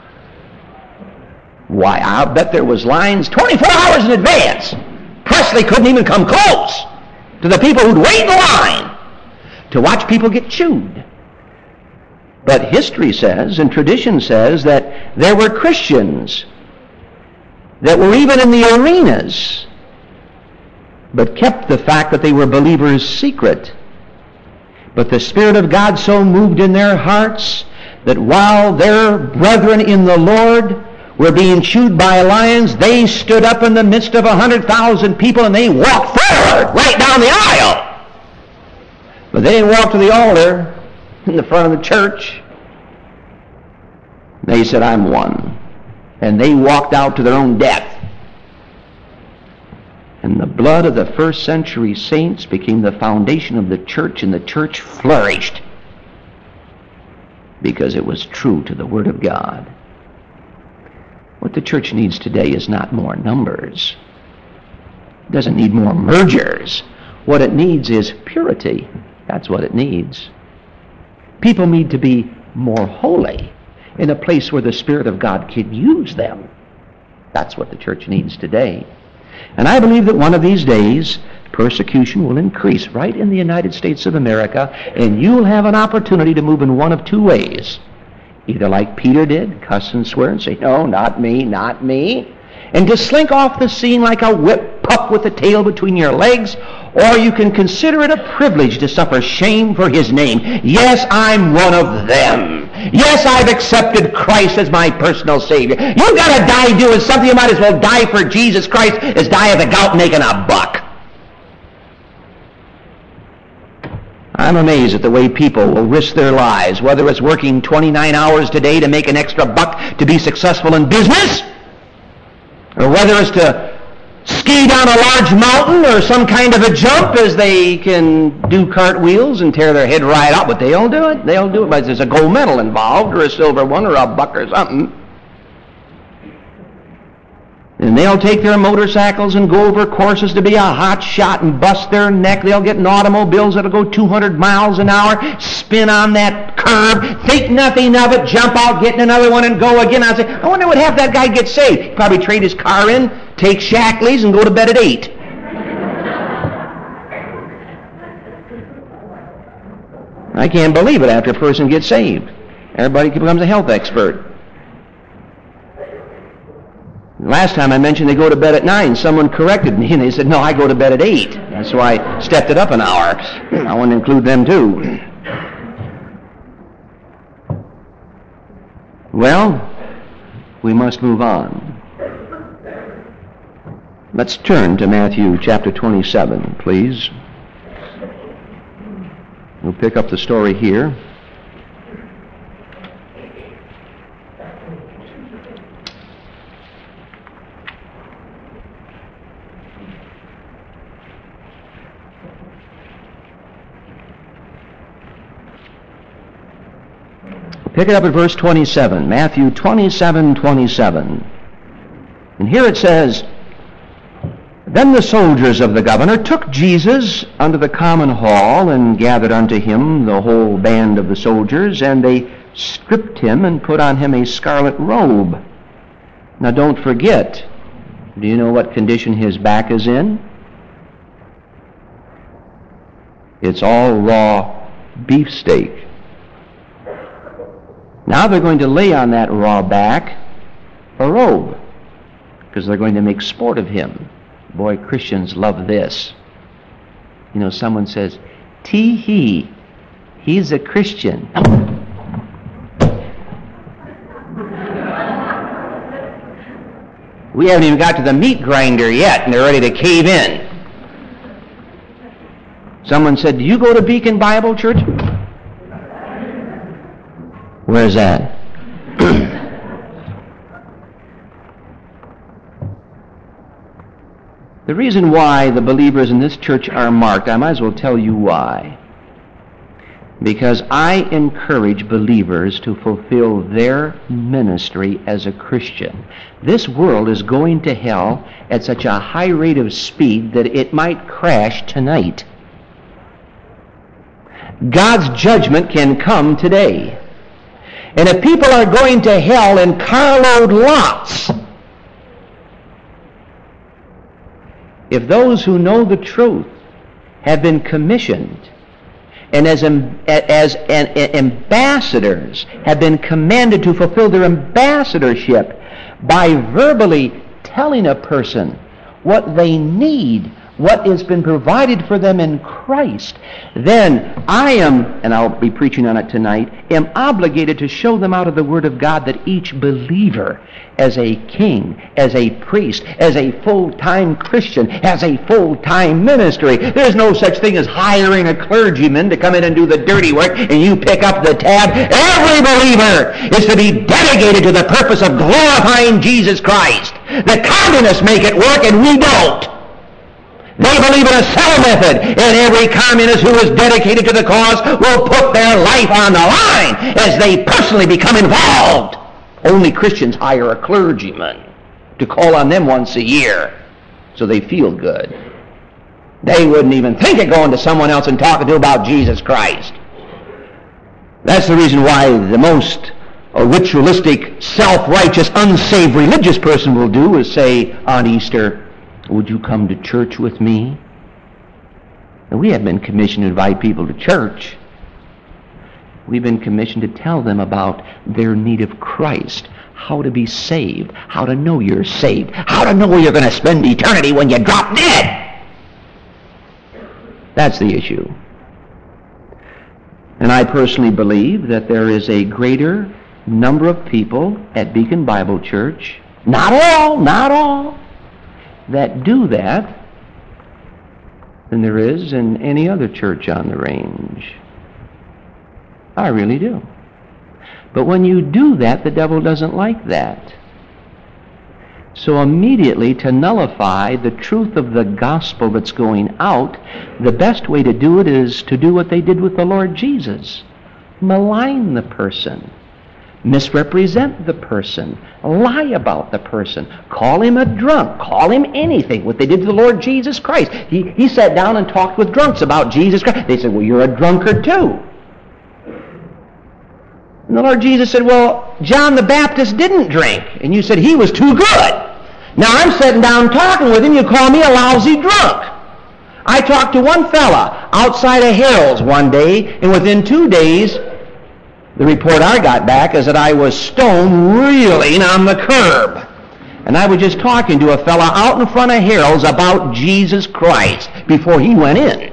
Why, I'll bet there was lines 24 hours in advance. Presley couldn't even come close to the people who'd wait in line to watch people get chewed. But history says, and tradition says, that there were Christians that were even in the arenas, but kept the fact that they were believers secret. But the Spirit of God so moved in their hearts that while their brethren in the Lord were being chewed by lions, they stood up in the midst of 100,000 people and they walked forward right down the aisle. But they didn't walk to the altar in the front of the church. They said, I'm one. And they walked out to their own death. And the blood of the first century saints became the foundation of the church, and the church flourished because it was true to the Word of God. What the church needs today is not more numbers. It doesn't need more mergers. What it needs is purity. That's what it needs. People need to be more holy in a place where the Spirit of God can use them. That's what the church needs today. And I believe that one of these days, persecution will increase right in the United States of America, and you'll have an opportunity to move in one of two ways. Either like Peter did, cuss and swear and say, no, not me, not me, and to slink off the scene like a whipped pup with the tail between your legs, or you can consider it a privilege to suffer shame for His name. Yes, I'm one of them. Yes, I've accepted Christ as my personal Savior. You've got to die doing something. You might as well die for Jesus Christ as die of the gout making a buck. I'm amazed at the way people will risk their lives, whether it's working 29 hours today to make an extra buck to be successful in business, or whether it's to ski down a large mountain or some kind of a jump as they can do cartwheels and tear their head right out. But they'll do it. They'll do it. But there's a gold medal involved or a silver one or a buck or something. And they'll take their motorcycles and go over courses to be a hot shot and bust their neck. They'll get in automobiles that'll go 200 miles an hour, spin on that curb, think nothing of it, jump out, get in another one, and go again. I say, I wonder what half that guy gets saved. He'd probably trade his car in, take Shackley's, and go to bed at 8. I can't believe it after a person gets saved. Everybody becomes a health expert. Last time I mentioned they go to bed at 9. Someone corrected me and they said, no, I go to bed at 8. That's why I stepped it up an hour. I want to include them too. Well, we must move on. Let's turn to Matthew chapter 27, please. We'll pick up the story here. Pick it up at verse 27, Matthew 27:27. And here it says, Then the soldiers of the governor took Jesus unto the common hall, and gathered unto him the whole band of the soldiers, and they stripped him and put on him a scarlet robe. Now don't forget, do you know what condition his back is in? It's all raw beefsteak. Now they're going to lay on that raw back a robe, because they're going to make sport of him. Boy, Christians love this. You know, someone says, tee-hee, he's a Christian. We haven't even got to the meat grinder yet, and they're ready to cave in. Someone said, do you go to Beacon Bible Church? Where's that? The reason why the believers in this church are marked, I might as well tell you why. Because I encourage believers to fulfill their ministry as a Christian. This world is going to hell at such a high rate of speed that it might crash tonight. God's judgment can come today. And if people are going to hell in carload lots, if those who know the truth have been commissioned and as ambassadors have been commanded to fulfill their ambassadorship by verbally telling a person what they need, what has been provided for them in Christ, then I am, and I'll be preaching on it tonight, am obligated to show them out of the Word of God that each believer, as a king, as a priest, as a full-time Christian, has a full-time ministry. There's no such thing as hiring a clergyman to come in and do the dirty work and you pick up the tab. Every believer is to be dedicated to the purpose of glorifying Jesus Christ. The communists make it work and we don't. They believe in a cell method, and every communist who is dedicated to the cause will put their life on the line as they personally become involved. Only Christians hire a clergyman to call on them once a year so they feel good. They wouldn't even think of going to someone else and talking to about Jesus Christ. That's the reason why the most ritualistic, self-righteous, unsaved religious person will do is say on Easter, would you come to church with me? And we haven't been commissioned to invite people to church. We've been commissioned to tell them about their need of Christ, how to be saved, how to know you're saved, how to know where you're going to spend eternity when you drop dead. That's the issue. And I personally believe that there is a greater number of people at Beacon Bible Church, not all, that do that than there is in any other church on the range. I really do. But when you do that, the devil doesn't like that. So immediately, to nullify the truth of the gospel that's going out, the best way to do it is to do what they did with the Lord Jesus. Malign the person. Misrepresent the person. Lie about the person. Call him a drunk. Call him anything. What they did to the Lord Jesus Christ. He sat down and talked with drunks about Jesus Christ. They said, well, you're a drunkard too. And the Lord Jesus said, well, John the Baptist didn't drink. And you said he was too good. Now I'm sitting down talking with him. You call me a lousy drunk. I talked to one fella outside of Harold's one day, and within 2 days, the report I got back is that I was stoned reeling on the curb. And I was just talking to a fella out in front of Harold's about Jesus Christ before he went in.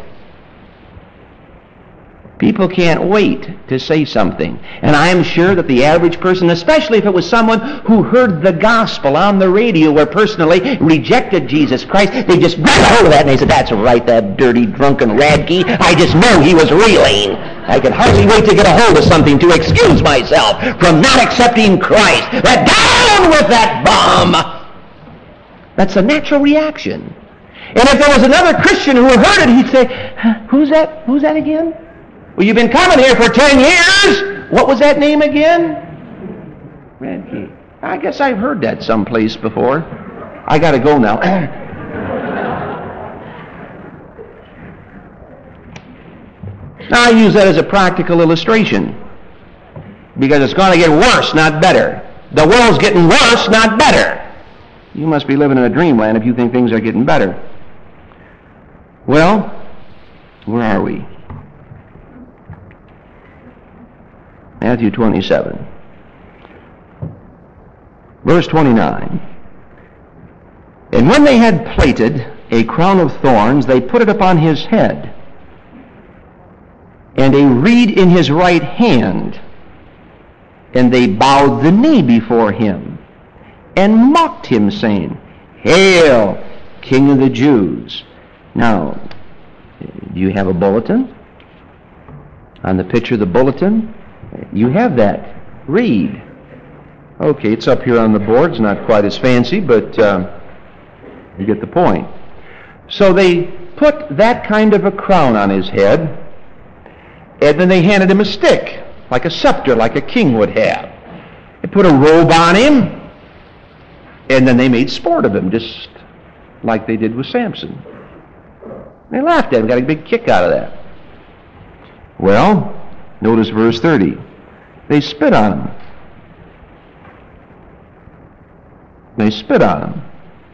People can't wait to say something. And I'm sure that the average person, especially if it was someone who heard the gospel on the radio or personally rejected Jesus Christ, they just grabbed hold of that and they said, that's right, that dirty, drunken radkey. I just knew he was reeling. I could hardly wait to get a hold of something to excuse myself from not accepting Christ. Let down with that bomb! That's a natural reaction. And if there was another Christian who heard it, he'd say, who's that? Who's that again? Well, you've been coming here for 10 years. What was that name again? Radke. I guess I've heard that someplace before. I got to go now. Now, I use that as a practical illustration because it's going to get worse, not better. The world's getting worse, not better. You must be living in a dreamland if you think things are getting better. Well, where are we? Matthew 27. Verse 29. And when they had plaited a crown of thorns, they put it upon his head, and a reed in his right hand, and they bowed the knee before him, and mocked him, saying, Hail, King of the Jews. Now, do you have a bulletin? On the picture of the bulletin, you have that reed. Okay, it's up here on the board. It's not quite as fancy, but you get the point. So they put that kind of a crown on his head, and then they handed him a stick, like a scepter, like a king would have. They put a robe on him, and then they made sport of him, just like they did with Samson. They laughed at him, got a big kick out of that. Well, notice verse 30. They spit on him. They spit on him.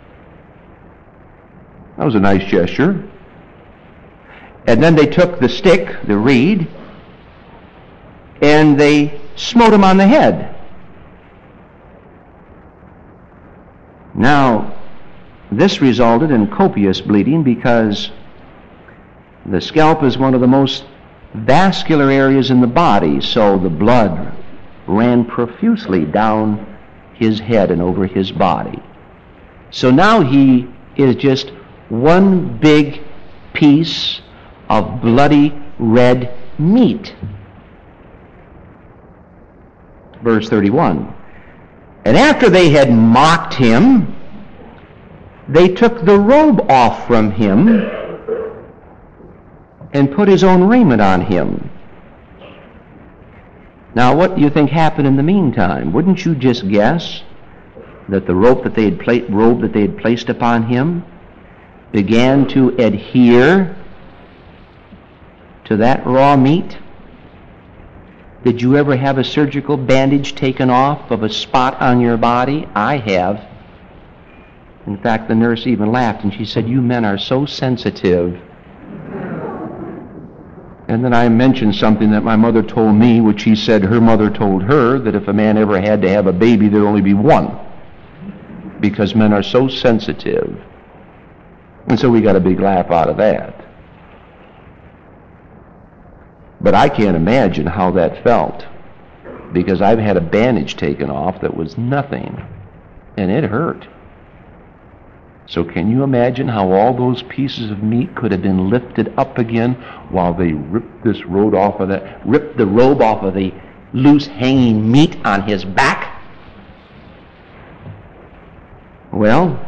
That was a nice gesture. And then they took the stick, the reed, and they smote him on the head. Now, this resulted in copious bleeding because the scalp is one of the most vascular areas in the body, so the blood ran profusely down his head and over his body. So now he is just one big piece of bloody red meat. Verse 31. And after they had mocked him, they took the robe off from him and put his own raiment on him. Now, what do you think happened in the meantime? Wouldn't you just guess that the robe that they had placed upon him began to adhere to that raw meat? Did you ever have a surgical bandage taken off of a spot on your body? I have. In fact, the nurse even laughed and she said, "You men are so sensitive." And then I mentioned something that my mother told me, which she said her mother told her, that if a man ever had to have a baby, there'd only be one, because men are so sensitive. And so we got a big laugh out of that. But I can't imagine how that felt, because I've had a bandage taken off that was nothing, and it hurt. So can you imagine how all those pieces of meat could have been lifted up again while they ripped the robe off of the loose hanging meat on his back? Well,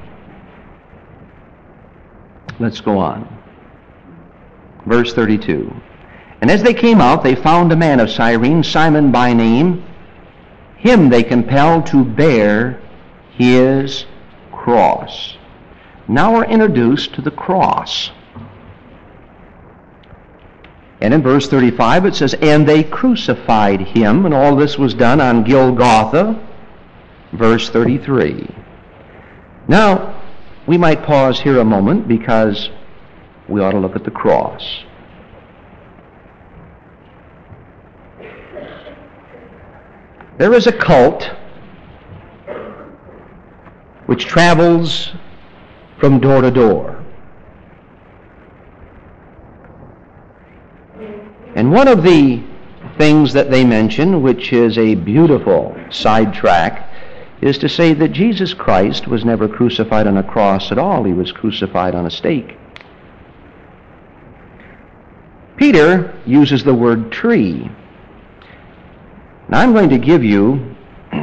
let's go on. Verse 32. And as they came out, they found a man of Cyrene, Simon by name. Him they compelled to bear his cross. Now we're introduced to the cross. And in verse 35 it says, and they crucified him, and all this was done on Golgotha. Verse 33. Now, we might pause here a moment, because we ought to look at the cross. There is a cult which travels from door to door. And one of the things that they mention, which is a beautiful sidetrack, is to say that Jesus Christ was never crucified on a cross at all. He was crucified on a stake. Peter uses the word tree. Now I'm going to give you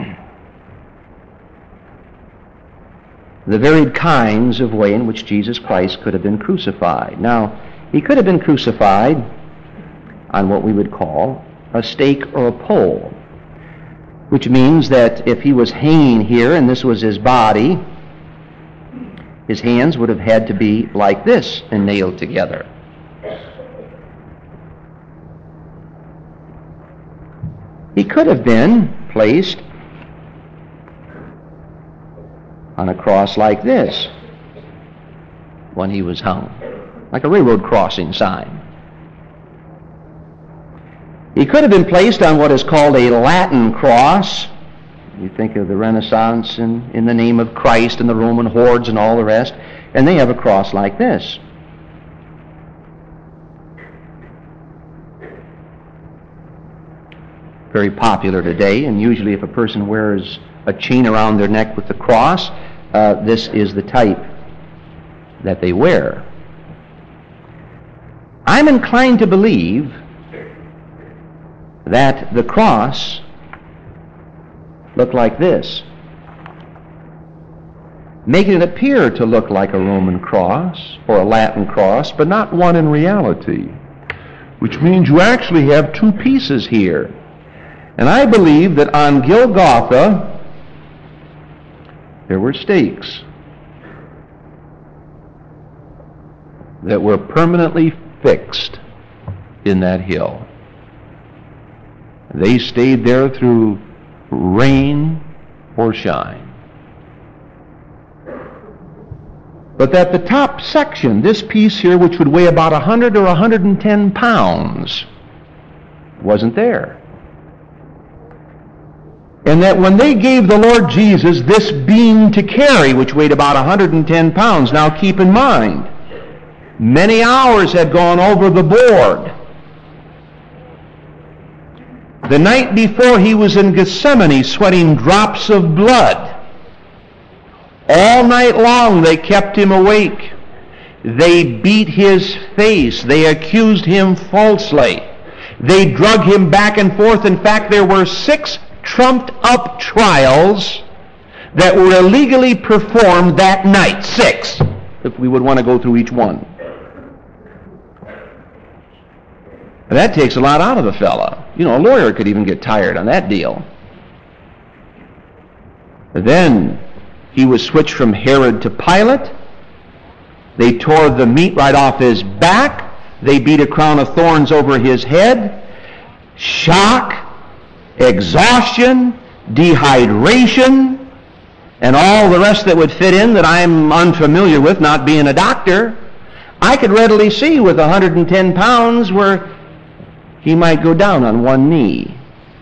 the varied kinds of way in which Jesus Christ could have been crucified. Now, he could have been crucified on what we would call a stake or a pole, which means that if he was hanging here and this was his body, his hands would have had to be like this and nailed together. He could have been placed on a cross like this when he was hung, like a railroad crossing sign. He could have been placed on what is called a Latin cross. You think of the Renaissance in the name of Christ and the Roman hordes and all the rest, and they have a cross like this. Very popular today, and usually if a person wears a chain around their neck with the cross, this is the type that they wear. I'm inclined to believe that the cross looked like this, making it appear to look like a Roman cross or a Latin cross, but not one in reality, which means you actually have two pieces here. And I believe that on Golgotha there were stakes that were permanently fixed in that hill. They stayed there through rain or shine. But that the top section, this piece here, which would weigh about 100 or 110 pounds, wasn't there. And that when they gave the Lord Jesus this beam to carry, which weighed about 110 pounds, now keep in mind, many hours had gone over the board. The night before he was in Gethsemane sweating drops of blood. All night long they kept him awake. They beat his face. They accused him falsely. They drug him back and forth. In fact, there were 6 trumped-up trials that were illegally performed that night. 6, if we would want to go through each one. And that takes a lot out of a fella. You know, a lawyer could even get tired on that deal. Then he was switched from Herod to Pilate. They tore the meat right off his back. They beat a crown of thorns over his head. Shock, exhaustion, dehydration, and all the rest that would fit in that I'm unfamiliar with, not being a doctor. I could readily see with 110 pounds where he might go down on one knee.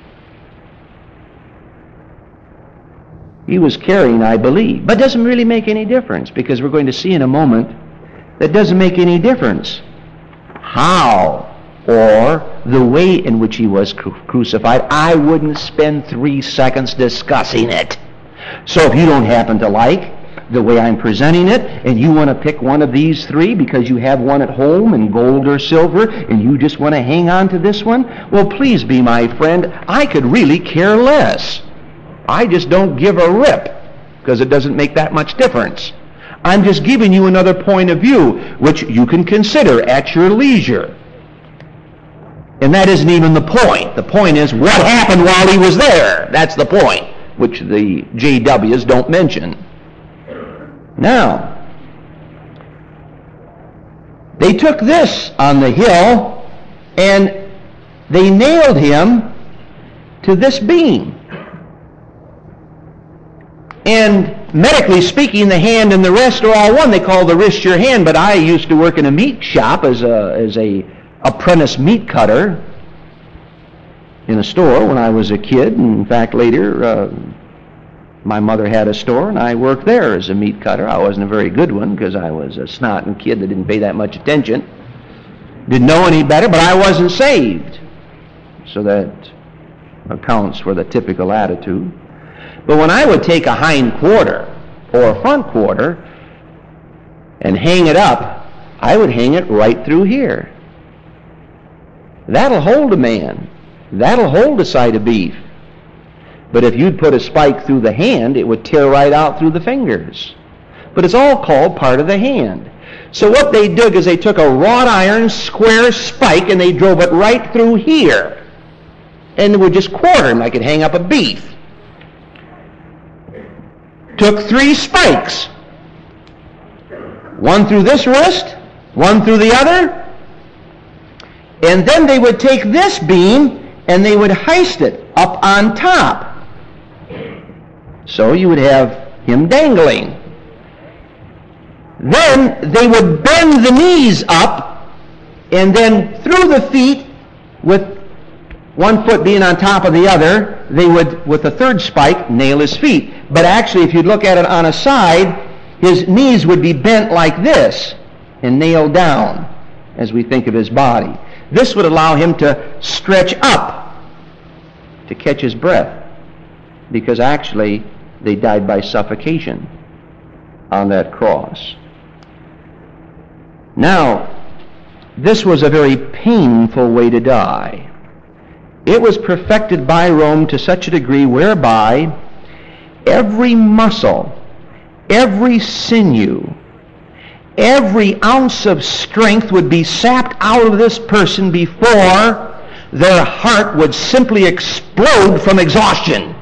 He was carrying, I believe. But it doesn't really make any difference, because we're going to see in a moment that doesn't make any difference how or the way in which he was crucified. I wouldn't spend 3 seconds discussing it. So if you don't happen to like the way I'm presenting it, and you want to pick one of these three because you have one at home in gold or silver, and you just want to hang on to this one, well, please be my friend. I could really care less. I just don't give a rip, because it doesn't make that much difference. I'm just giving you another point of view, which you can consider at your leisure. And that isn't even the point. The point is what happened while he was there. That's the point, which the JWs don't mention. Now, they took this on the hill, and they nailed him to this beam. And medically speaking, the hand and the wrist are all one. They call the wrist your hand, but I used to work in a meat shop as a apprentice meat cutter in a store when I was a kid. In fact, later, my mother had a store, and I worked there as a meat cutter. I wasn't a very good one, because I was a snotting kid that didn't pay that much attention. Didn't know any better, but I wasn't saved. So that accounts for the typical attitude. But when I would take a hind quarter or a front quarter and hang it up, I would hang it right through here. That'll hold a man. That'll hold a side of beef. But if you'd put a spike through the hand, it would tear right out through the fingers. But it's all called part of the hand. So what they did is they took a wrought iron square spike and they drove it right through here. And they would just quarter him like it'd hang up a beef. Took 3 spikes. One through this wrist, one through the other. And then they would take this beam and they would hoist it up on top. So you would have him dangling. Then they would bend the knees up, and then through the feet, with one foot being on top of the other, they would, with the third spike, nail his feet. But actually, if you look at it on a side, his knees would be bent like this and nailed down, as we think of his body. This would allow him to stretch up to catch his breath, because actually they died by suffocation on that cross. Now, this was a very painful way to die. It was perfected by Rome to such a degree whereby every muscle, every sinew, every ounce of strength would be sapped out of this person before their heart would simply explode from exhaustion.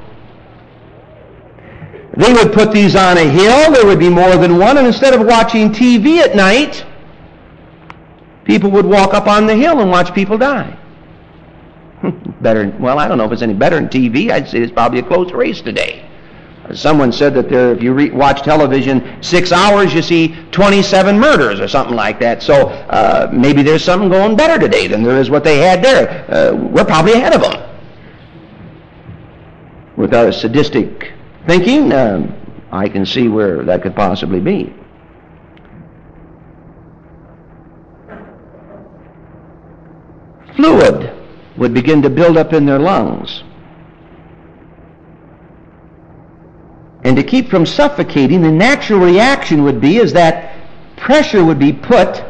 They would put these on a hill. There would be more than one, and instead of watching TV at night, people would walk up on the hill and watch people die. Better, well, I don't know if it's any better than TV. I'd say it's probably a close race today. Someone said that if you watch television 6 hours, you see 27 murders or something like that. So maybe there's something going better today than there is what they had there. We're probably ahead of them. With our sadistic thinking, I can see where that could possibly be. Fluid would begin to build up in their lungs. And to keep from suffocating, the natural reaction would be is that pressure would be put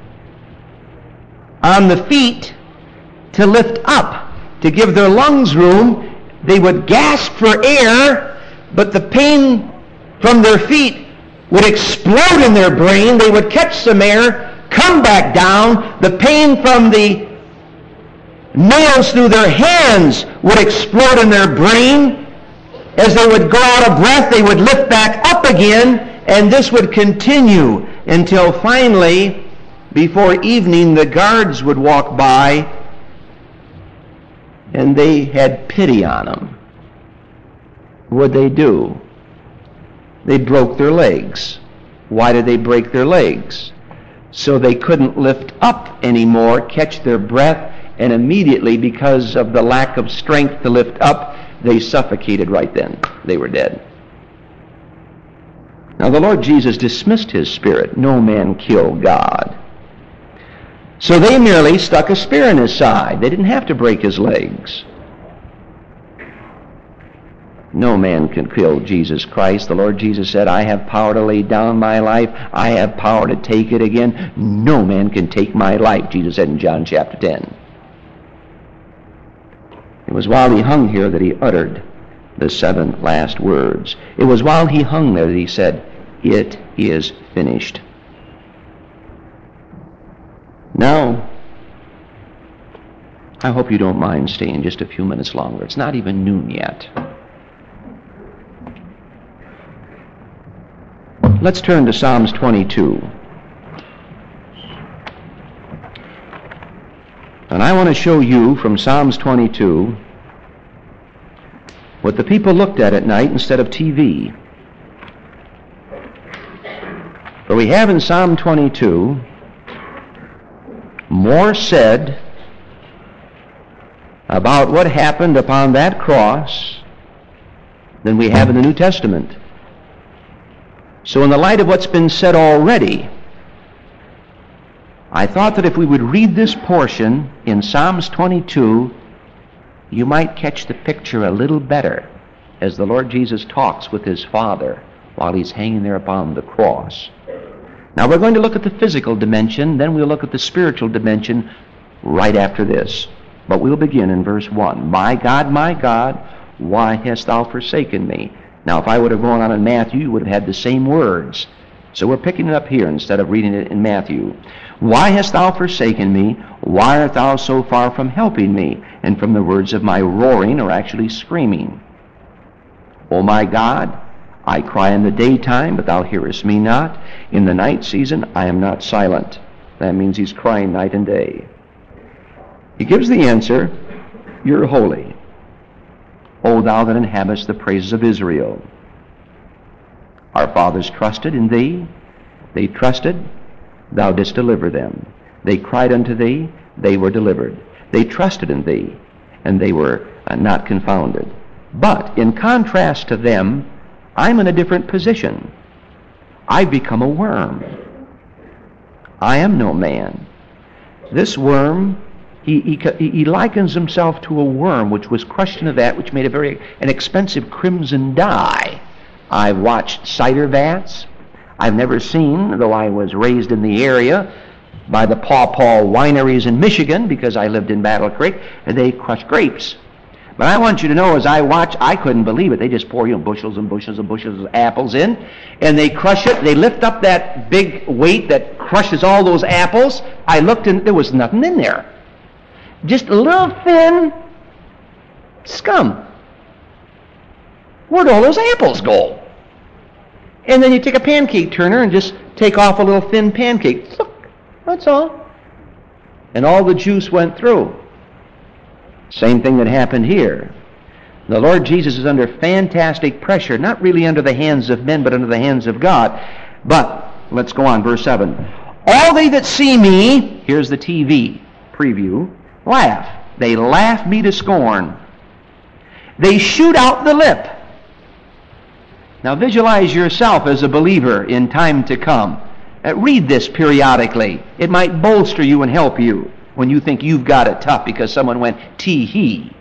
on the feet to lift up, to give their lungs room. They would gasp for air, but the pain from their feet would explode in their brain. They would catch some air, come back down. The pain from the nails through their hands would explode in their brain. As they would go out of breath, they would lift back up again, and this would continue until finally, before evening, the guards would walk by, and they had pity on them. What would they do? They broke their legs. Why did they break their legs? so they couldn't lift up anymore, catch their breath, and immediately, because of the lack of strength to lift up, they suffocated right then. They were dead. Now the Lord Jesus dismissed his spirit. No man killed God. So they merely stuck a spear in his side. They didn't have to break his legs. No man can kill Jesus Christ. The Lord Jesus said, I have power to lay down my life. I have power to take it again. No man can take my life, Jesus said in John chapter 10. It was while he hung here that he uttered the 7 last words. It was while he hung there that he said, it is finished. Now, I hope you don't mind staying just a few minutes longer. It's not even noon yet. Let's turn to Psalms 22. And I want to show you from Psalms 22 what the people looked at night instead of TV. For we have in Psalm 22 more said about what happened upon that cross than we have in the New Testament. So in the light of what's been said already, I thought that if we would read this portion in Psalms 22, you might catch the picture a little better as the Lord Jesus talks with his Father while he's hanging there upon the cross. Now we're going to look at the physical dimension, then we'll look at the spiritual dimension right after this. But we'll begin in verse 1. My God, why hast thou forsaken me? Now if I would have gone on in Matthew, you would have had the same words. So we're picking it up here instead of reading it in Matthew. Why hast thou forsaken me? Why art thou so far from helping me? And from the words of my roaring, or actually screaming. O my God, I cry in the daytime, but thou hearest me not. In the night season, I am not silent. That means he's crying night and day. He gives the answer, you're holy, O thou that inhabitest the praises of Israel. Our fathers trusted in thee. They trusted, thou didst deliver them. They cried unto thee, they were delivered. They trusted in thee, and they were not confounded. But in contrast to them, I'm in a different position. I've become a worm. I am no man. This worm, he likens himself to a worm which was crushed into that which made an expensive crimson dye. I've watched cider vats. I've never seen, though I was raised in the area, by the Paw Paw wineries in Michigan, because I lived in Battle Creek, and they crush grapes. But I want you to know, as I watch, I couldn't believe it. They just pour, bushels and bushels and bushels of apples in, and they crush it. They lift up that big weight that crushes all those apples. I looked, and there was nothing in there. Just a little thin scum. Where'd all those apples go? And then you take a pancake turner and just take off a little thin pancake. Look, that's all. And all the juice went through. Same thing that happened here. The Lord Jesus is under fantastic pressure, not really under the hands of men, but under the hands of God. But, let's go on, verse 7. All they that see me, here's the TV preview, laugh. They laugh me to scorn. They shoot out the lip. Now visualize yourself as a believer in time to come. Read this periodically. It might bolster you and help you when you think you've got it tough because someone went tee-hee.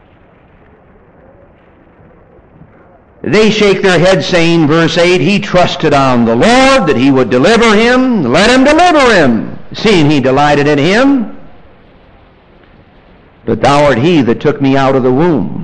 They shake their heads saying, verse 8, he trusted on the Lord that he would deliver him. Let him deliver him, seeing he delighted in him. But thou art he that took me out of the womb.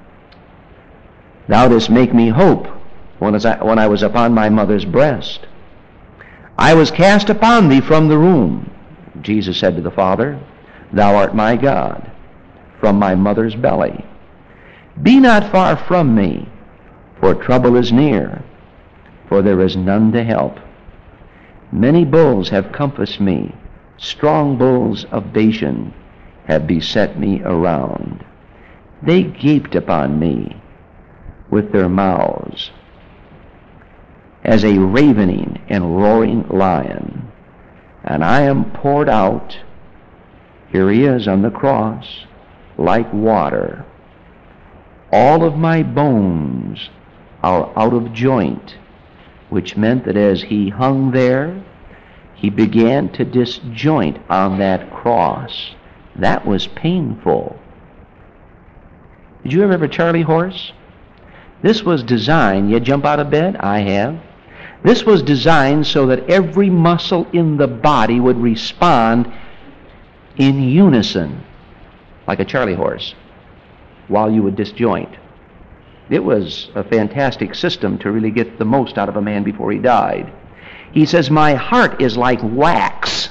Thou didst make me hope when I was upon my mother's breast. I was cast upon thee from the womb. Jesus said to the Father, thou art my God, from my mother's belly. Be not far from me, for trouble is near, for there is none to help. Many bulls have compassed me, strong bulls of Bashan have beset me around. They gaped upon me with their mouths, as a ravening and roaring lion. and I am poured out, here he is on the cross, like water. All of my bones are out of joint, which meant that as he hung there, he began to disjoint on that cross. That was painful. Did you ever have a Charlie horse? This was designed, you jump out of bed? I have. This was designed so that every muscle in the body would respond in unison, like a Charlie horse, while you would disjoint. It was a fantastic system to really get the most out of a man before he died. He says, my heart is like wax.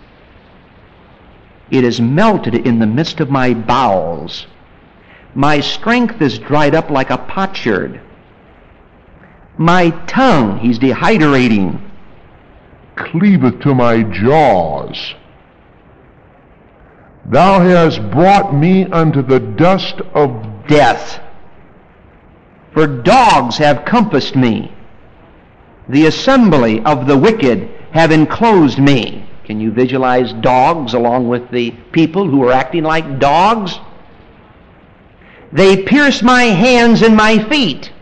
It is melted in the midst of my bowels. My strength is dried up like a potsherd. My tongue, he's dehydrating, cleaveth to my jaws. Thou hast brought me unto the dust of death. For dogs have compassed me. The assembly of the wicked have enclosed me. Can you visualize dogs along with the people who are acting like dogs? They pierce my hands and my feet.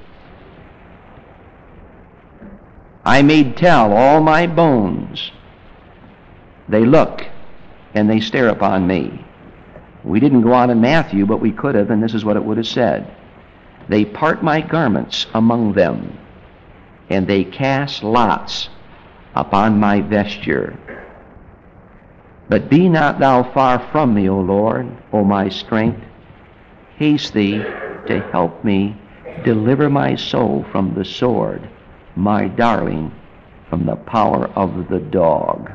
I made tell all my bones. They look and they stare upon me. We didn't go on in Matthew, but we could have, and this is what it would have said. They part my garments among them, and they cast lots upon my vesture. But be not thou far from me, O Lord, O my strength. Haste thee to help me deliver my soul from the sword, my darling from the power of the dog.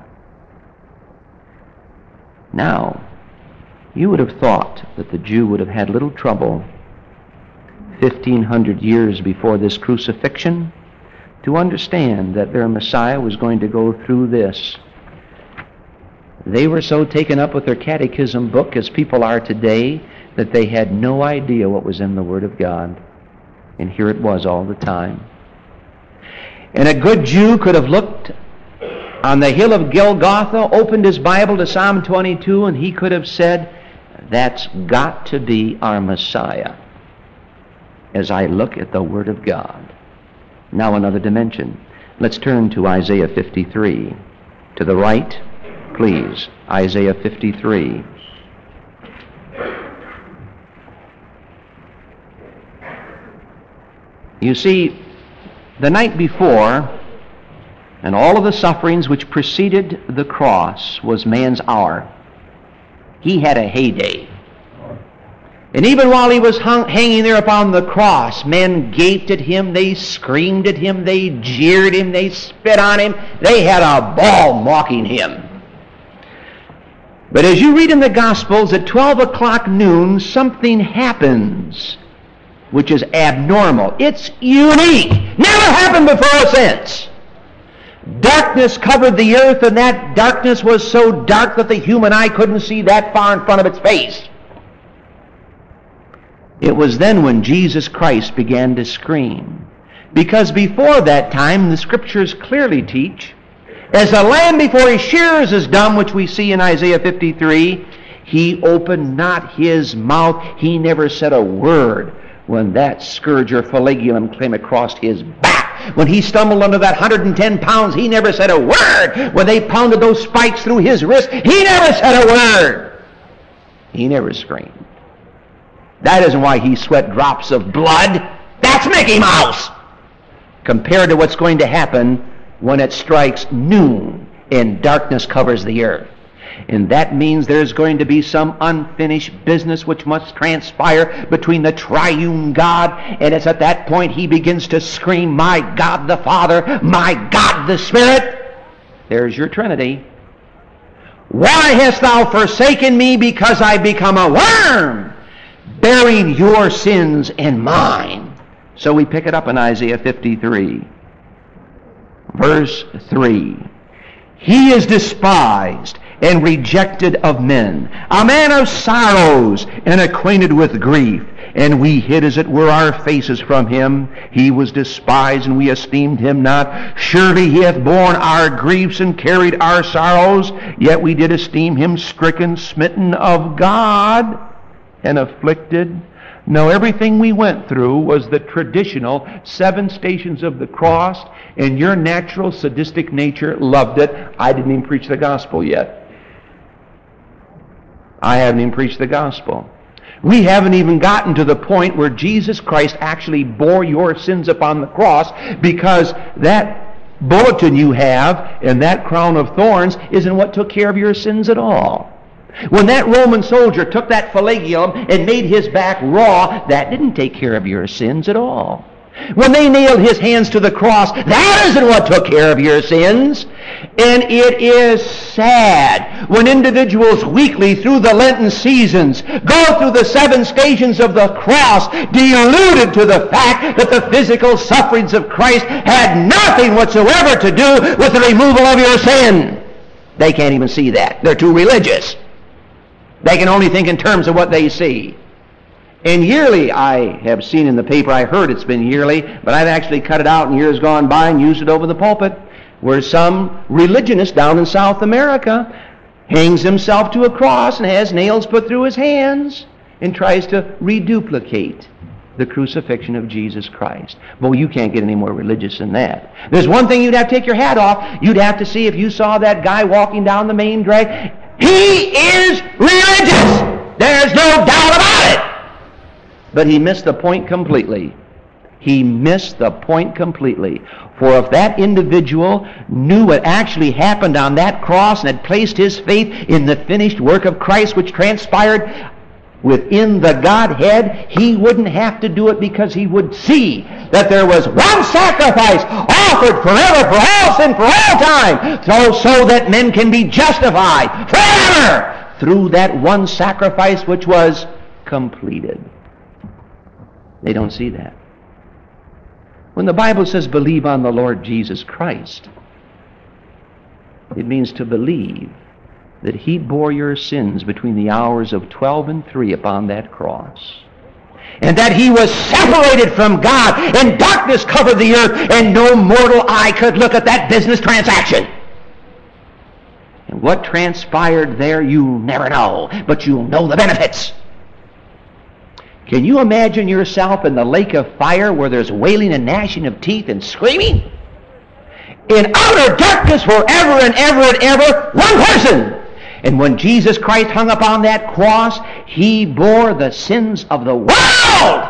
Now, you would have thought that the Jew would have had little trouble 1,500 years before this crucifixion to understand that their Messiah was going to go through this. They were so taken up with their catechism book, as people are today, that they had no idea what was in the Word of God. And here it was all the time. And a good Jew could have looked on the hill of Golgotha, opened his Bible to Psalm 22, and he could have said, that's got to be our Messiah, as I look at the Word of God. Now another dimension. Let's turn to Isaiah 53. To the right, please. Isaiah 53. You see, the night before, and all of the sufferings which preceded the cross, was man's hour. He had a heyday. And even while he was hanging there upon the cross, men gaped at him, they screamed at him, they jeered him, they spit on him, they had a ball mocking him. But as you read in the Gospels, at 12 o'clock noon, something happens which is abnormal. It's unique. Never happened before or since. Darkness covered the earth, and that darkness was so dark that the human eye couldn't see that far in front of its face. It was then when Jesus Christ began to scream. Because before that time, the Scriptures clearly teach, as a lamb before his shearers is dumb, which we see in Isaiah 53, he opened not his mouth. He never said a word when that scourge or flagellum came across his back. When he stumbled under that 110 pounds, he never said a word. When they pounded those spikes through his wrist, he never said a word. He never screamed. That isn't why he sweat drops of blood. That's Mickey Mouse compared to what's going to happen when it strikes noon and darkness covers the earth. And that means there's going to be some unfinished business which must transpire between the triune God, and it's at that point he begins to scream, my God the Father, my God the Spirit. There's your Trinity. Why hast thou forsaken me? Because I become a worm, bearing your sins and mine. So we pick it up in Isaiah 53, verse 3. He is despised and rejected of men, a man of sorrows and acquainted with grief. And we hid, as it were, our faces from him. He was despised, and we esteemed him not. Surely he hath borne our griefs and carried our sorrows. Yet we did esteem him stricken, smitten of God, and afflicted. No, everything we went through was the traditional 7 stations of the cross, and your natural sadistic nature loved it. I didn't even preach the gospel yet. I haven't even preached the gospel. We haven't even gotten to the point where Jesus Christ actually bore your sins upon the cross, because that bulletin you have and that crown of thorns isn't what took care of your sins at all. When that Roman soldier took that flagellum and made his back raw, that didn't take care of your sins at all. When they nailed his hands to the cross, that isn't what took care of your sins. And it is sad when individuals weekly through the Lenten seasons go through the 7 stations of the cross, deluded to the fact that the physical sufferings of Christ had nothing whatsoever to do with the removal of your sin. They can't even see that. They're too religious. They can only think in terms of what they see. And yearly, I have seen in the paper, I heard it's been yearly, but I've actually cut it out in years gone by and used it over the pulpit, where some religionist down in South America hangs himself to a cross and has nails put through his hands and tries to reduplicate the crucifixion of Jesus Christ. Well, you can't get any more religious than that. There's one thing you'd have to take your hat off. You'd have to see if you saw that guy walking down the main drag. He is religious. There's no doubt about it. But he missed the point completely. He missed the point completely. For if that individual knew what actually happened on that cross and had placed his faith in the finished work of Christ, which transpired within the Godhead, he wouldn't have to do it, because he would see that there was one sacrifice offered forever for all sin, for all time, so that men can be justified forever through that one sacrifice which was completed. They don't see that. When the Bible says believe on the Lord Jesus Christ, it means to believe that he bore your sins between the hours of 12 and 3 upon that cross, and that he was separated from God, and darkness covered the earth, and no mortal eye could look at that business transaction. And what transpired there, you'll never know, but you'll know the benefits. Can you imagine yourself in the lake of fire where there's wailing and gnashing of teeth and screaming? In outer darkness forever and ever and ever, one person. And when Jesus Christ hung upon that cross, he bore the sins of the world.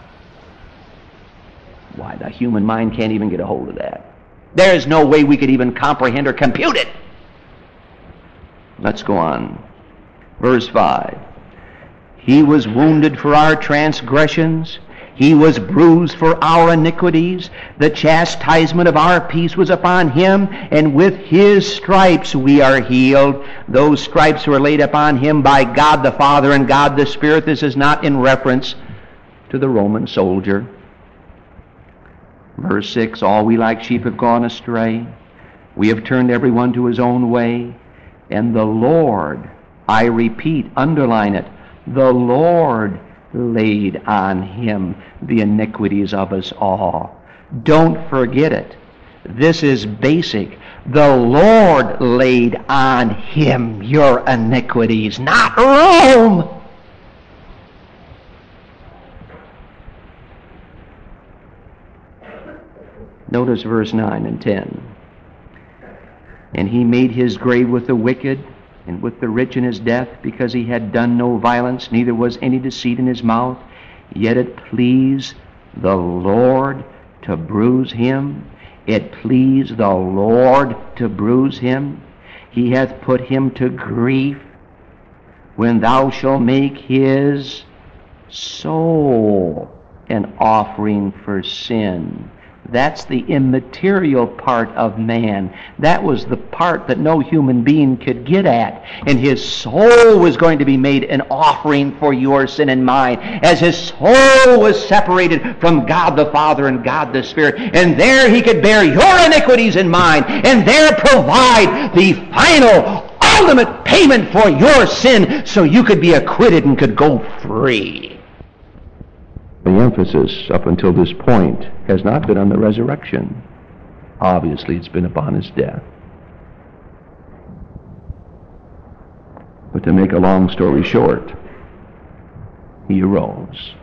Why, the human mind can't even get a hold of that. There's no way we could even comprehend or compute it. Let's go on. Verse 5. He was wounded for our transgressions. He was bruised for our iniquities. The chastisement of our peace was upon him, and with his stripes we are healed. Those stripes were laid upon him by God the Father and God the Spirit. This is not in reference to the Roman soldier. Verse 6, all we like sheep have gone astray. We have turned everyone to his own way. And the Lord, I repeat, underline it, the Lord laid on him the iniquities of us all. Don't forget it. This is basic. The Lord laid on him your iniquities, not Rome. Notice verse 9 and 10. And he made his grave with the wicked, and with the rich in his death, because he had done no violence, neither was any deceit in his mouth. Yet it pleased the Lord to bruise him. It pleased the Lord to bruise him. He hath put him to grief. When thou shalt make his soul an offering for sin. That's the immaterial part of man. That was the part that no human being could get at. And his soul was going to be made an offering for your sin and mine, as his soul was separated from God the Father and God the Spirit. And there he could bear your iniquities and mine, and there provide the final ultimate payment for your sin so you could be acquitted and could go free. The emphasis up until this point has not been on the resurrection. Obviously, it's been upon his death. But to make a long story short, he arose.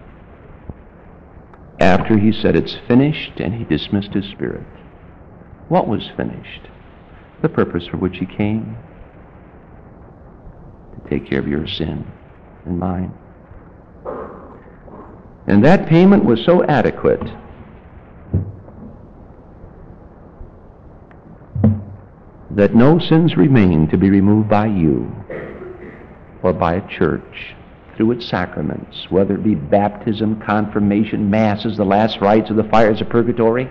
After he said it's finished, and he dismissed his spirit. What was finished? The purpose for which he came. To take care of your sin and mine. And that payment was so adequate that no sins remain to be removed by you or by a church through its sacraments, whether it be baptism, confirmation, masses, the last rites, or the fires of purgatory.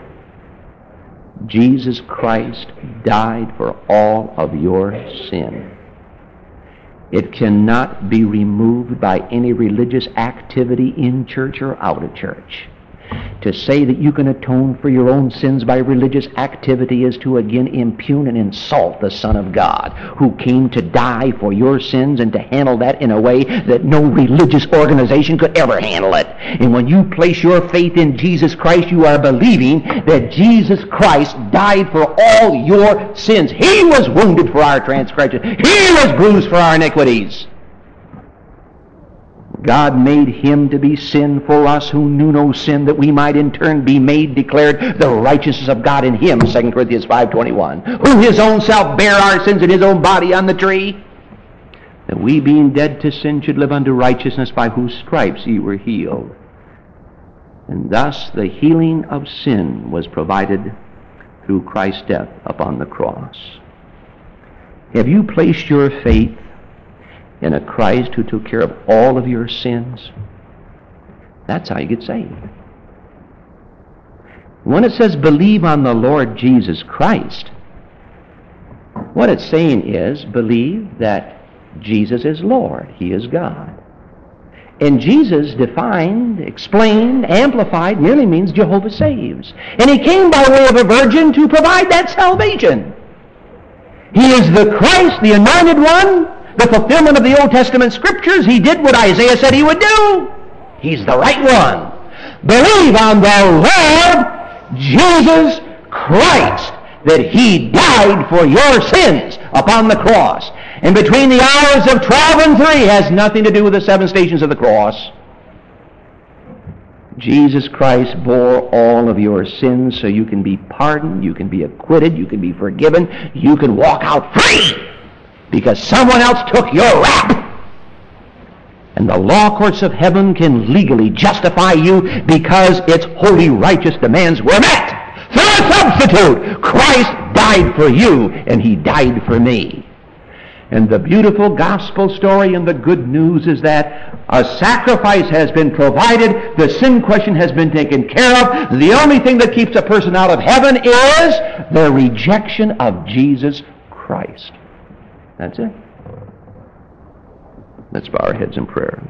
Jesus Christ died for all of your sin. It cannot be removed by any religious activity in church or out of church. To say that you can atone for your own sins by religious activity is to again impugn and insult the Son of God, who came to die for your sins and to handle that in a way that no religious organization could ever handle it. And when you place your faith in Jesus Christ, you are believing that Jesus Christ died for all your sins. He was wounded for our transgressions. He was bruised for our iniquities. God made him to be sin for us who knew no sin, that we might in turn be made declared the righteousness of God in him, 2 Corinthians 5:21, who his own self bare our sins in his own body on the tree, that we being dead to sin should live unto righteousness, by whose stripes ye were healed. And thus the healing of sin was provided through Christ's death upon the cross. Have you placed your faith in a Christ who took care of all of your sins? That's how you get saved. When it says believe on the Lord Jesus Christ, what it's saying is believe that Jesus is Lord. He is God. And Jesus, defined, explained, amplified, merely means Jehovah saves. And he came by way of a virgin to provide that salvation. He is the Christ, the anointed one, the fulfillment of the Old Testament scriptures. He did what Isaiah said he would do. He's the right one. Believe on the Lord Jesus Christ, that he died for your sins upon the cross. And between the hours of 12 and 3 has nothing to do with the 7 stations of the cross. Jesus Christ bore all of your sins so you can be pardoned, you can be acquitted, you can be forgiven, you can walk out free. Because someone else took your rap. And the law courts of heaven can legally justify you because its holy righteous demands were met. Through a substitute, Christ died for you, and he died for me. And the beautiful gospel story and the good news is that a sacrifice has been provided, the sin question has been taken care of. The only thing that keeps a person out of heaven is the rejection of Jesus Christ. That's it. Let's bow our heads in prayer.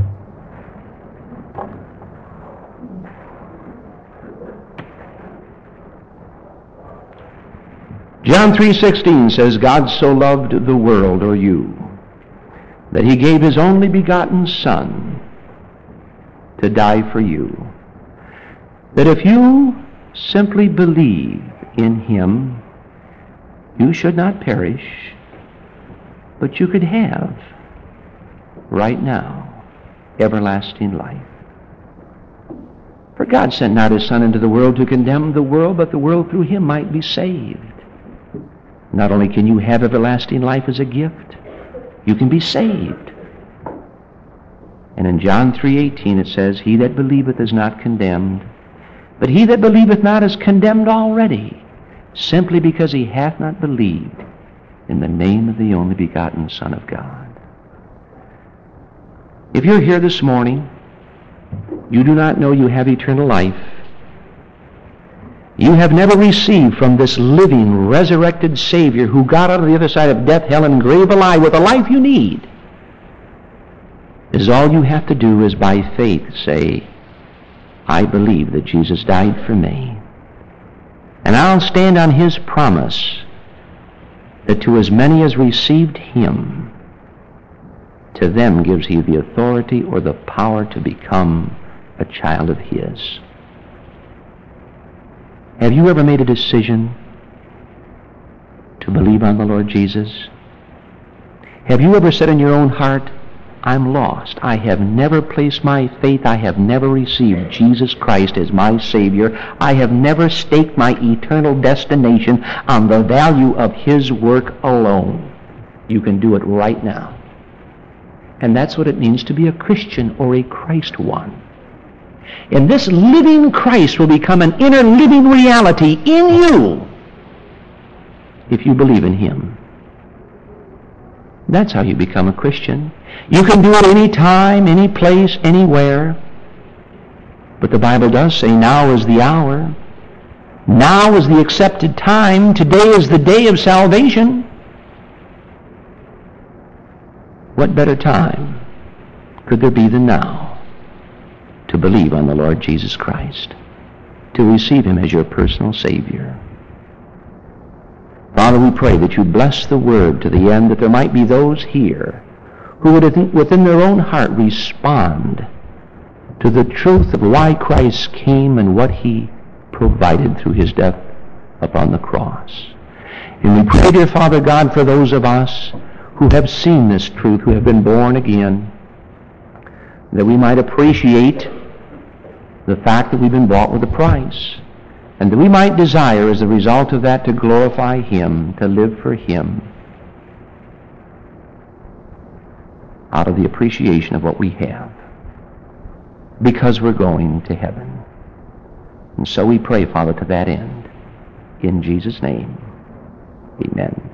John 3:16 says, God so loved the world, or you, that he gave his only begotten Son to die for you. That if you simply believe in him, you should not perish, but you could have, right now, everlasting life. For God sent not his Son into the world to condemn the world, but the world through him might be saved. Not only can you have everlasting life as a gift, you can be saved. And in John 3:18 it says, he that believeth is not condemned, but he that believeth not is condemned already, simply because he hath not believed in the name of the only begotten Son of God. If you're here this morning, you do not know you have eternal life, you have never received from this living, resurrected Savior who got out of the other side of death, hell, and grave alive with the life you need, is all you have to do is by faith say, I believe that Jesus died for me, and I'll stand on his promise that to as many as received him, to them gives he the authority or the power to become a child of his. Have you ever made a decision to believe on the Lord Jesus? Have you ever said in your own heart, I'm lost. I have never placed my faith. I have never received Jesus Christ as my Savior. I have never staked my eternal destination on the value of his work alone. You can do it right now. And that's what it means to be a Christian or a Christ one. And this living Christ will become an inner living reality in you if you believe in him. That's how you become a Christian. You can do it any time, any place, anywhere. But the Bible does say now is the hour. Now is the accepted time. Today is the day of salvation. What better time could there be than now to believe on the Lord Jesus Christ, to receive him as your personal Savior? Father, we pray that you bless the word to the end, that there might be those here who would within their own heart respond to the truth of why Christ came and what he provided through his death upon the cross. And we pray, dear Father God, for those of us who have seen this truth, who have been born again, that we might appreciate the fact that we've been bought with a price, and that we might desire as a result of that to glorify him, to live for him, out of the appreciation of what we have, because we're going to heaven. And so we pray, Father, to that end. In Jesus' name, amen.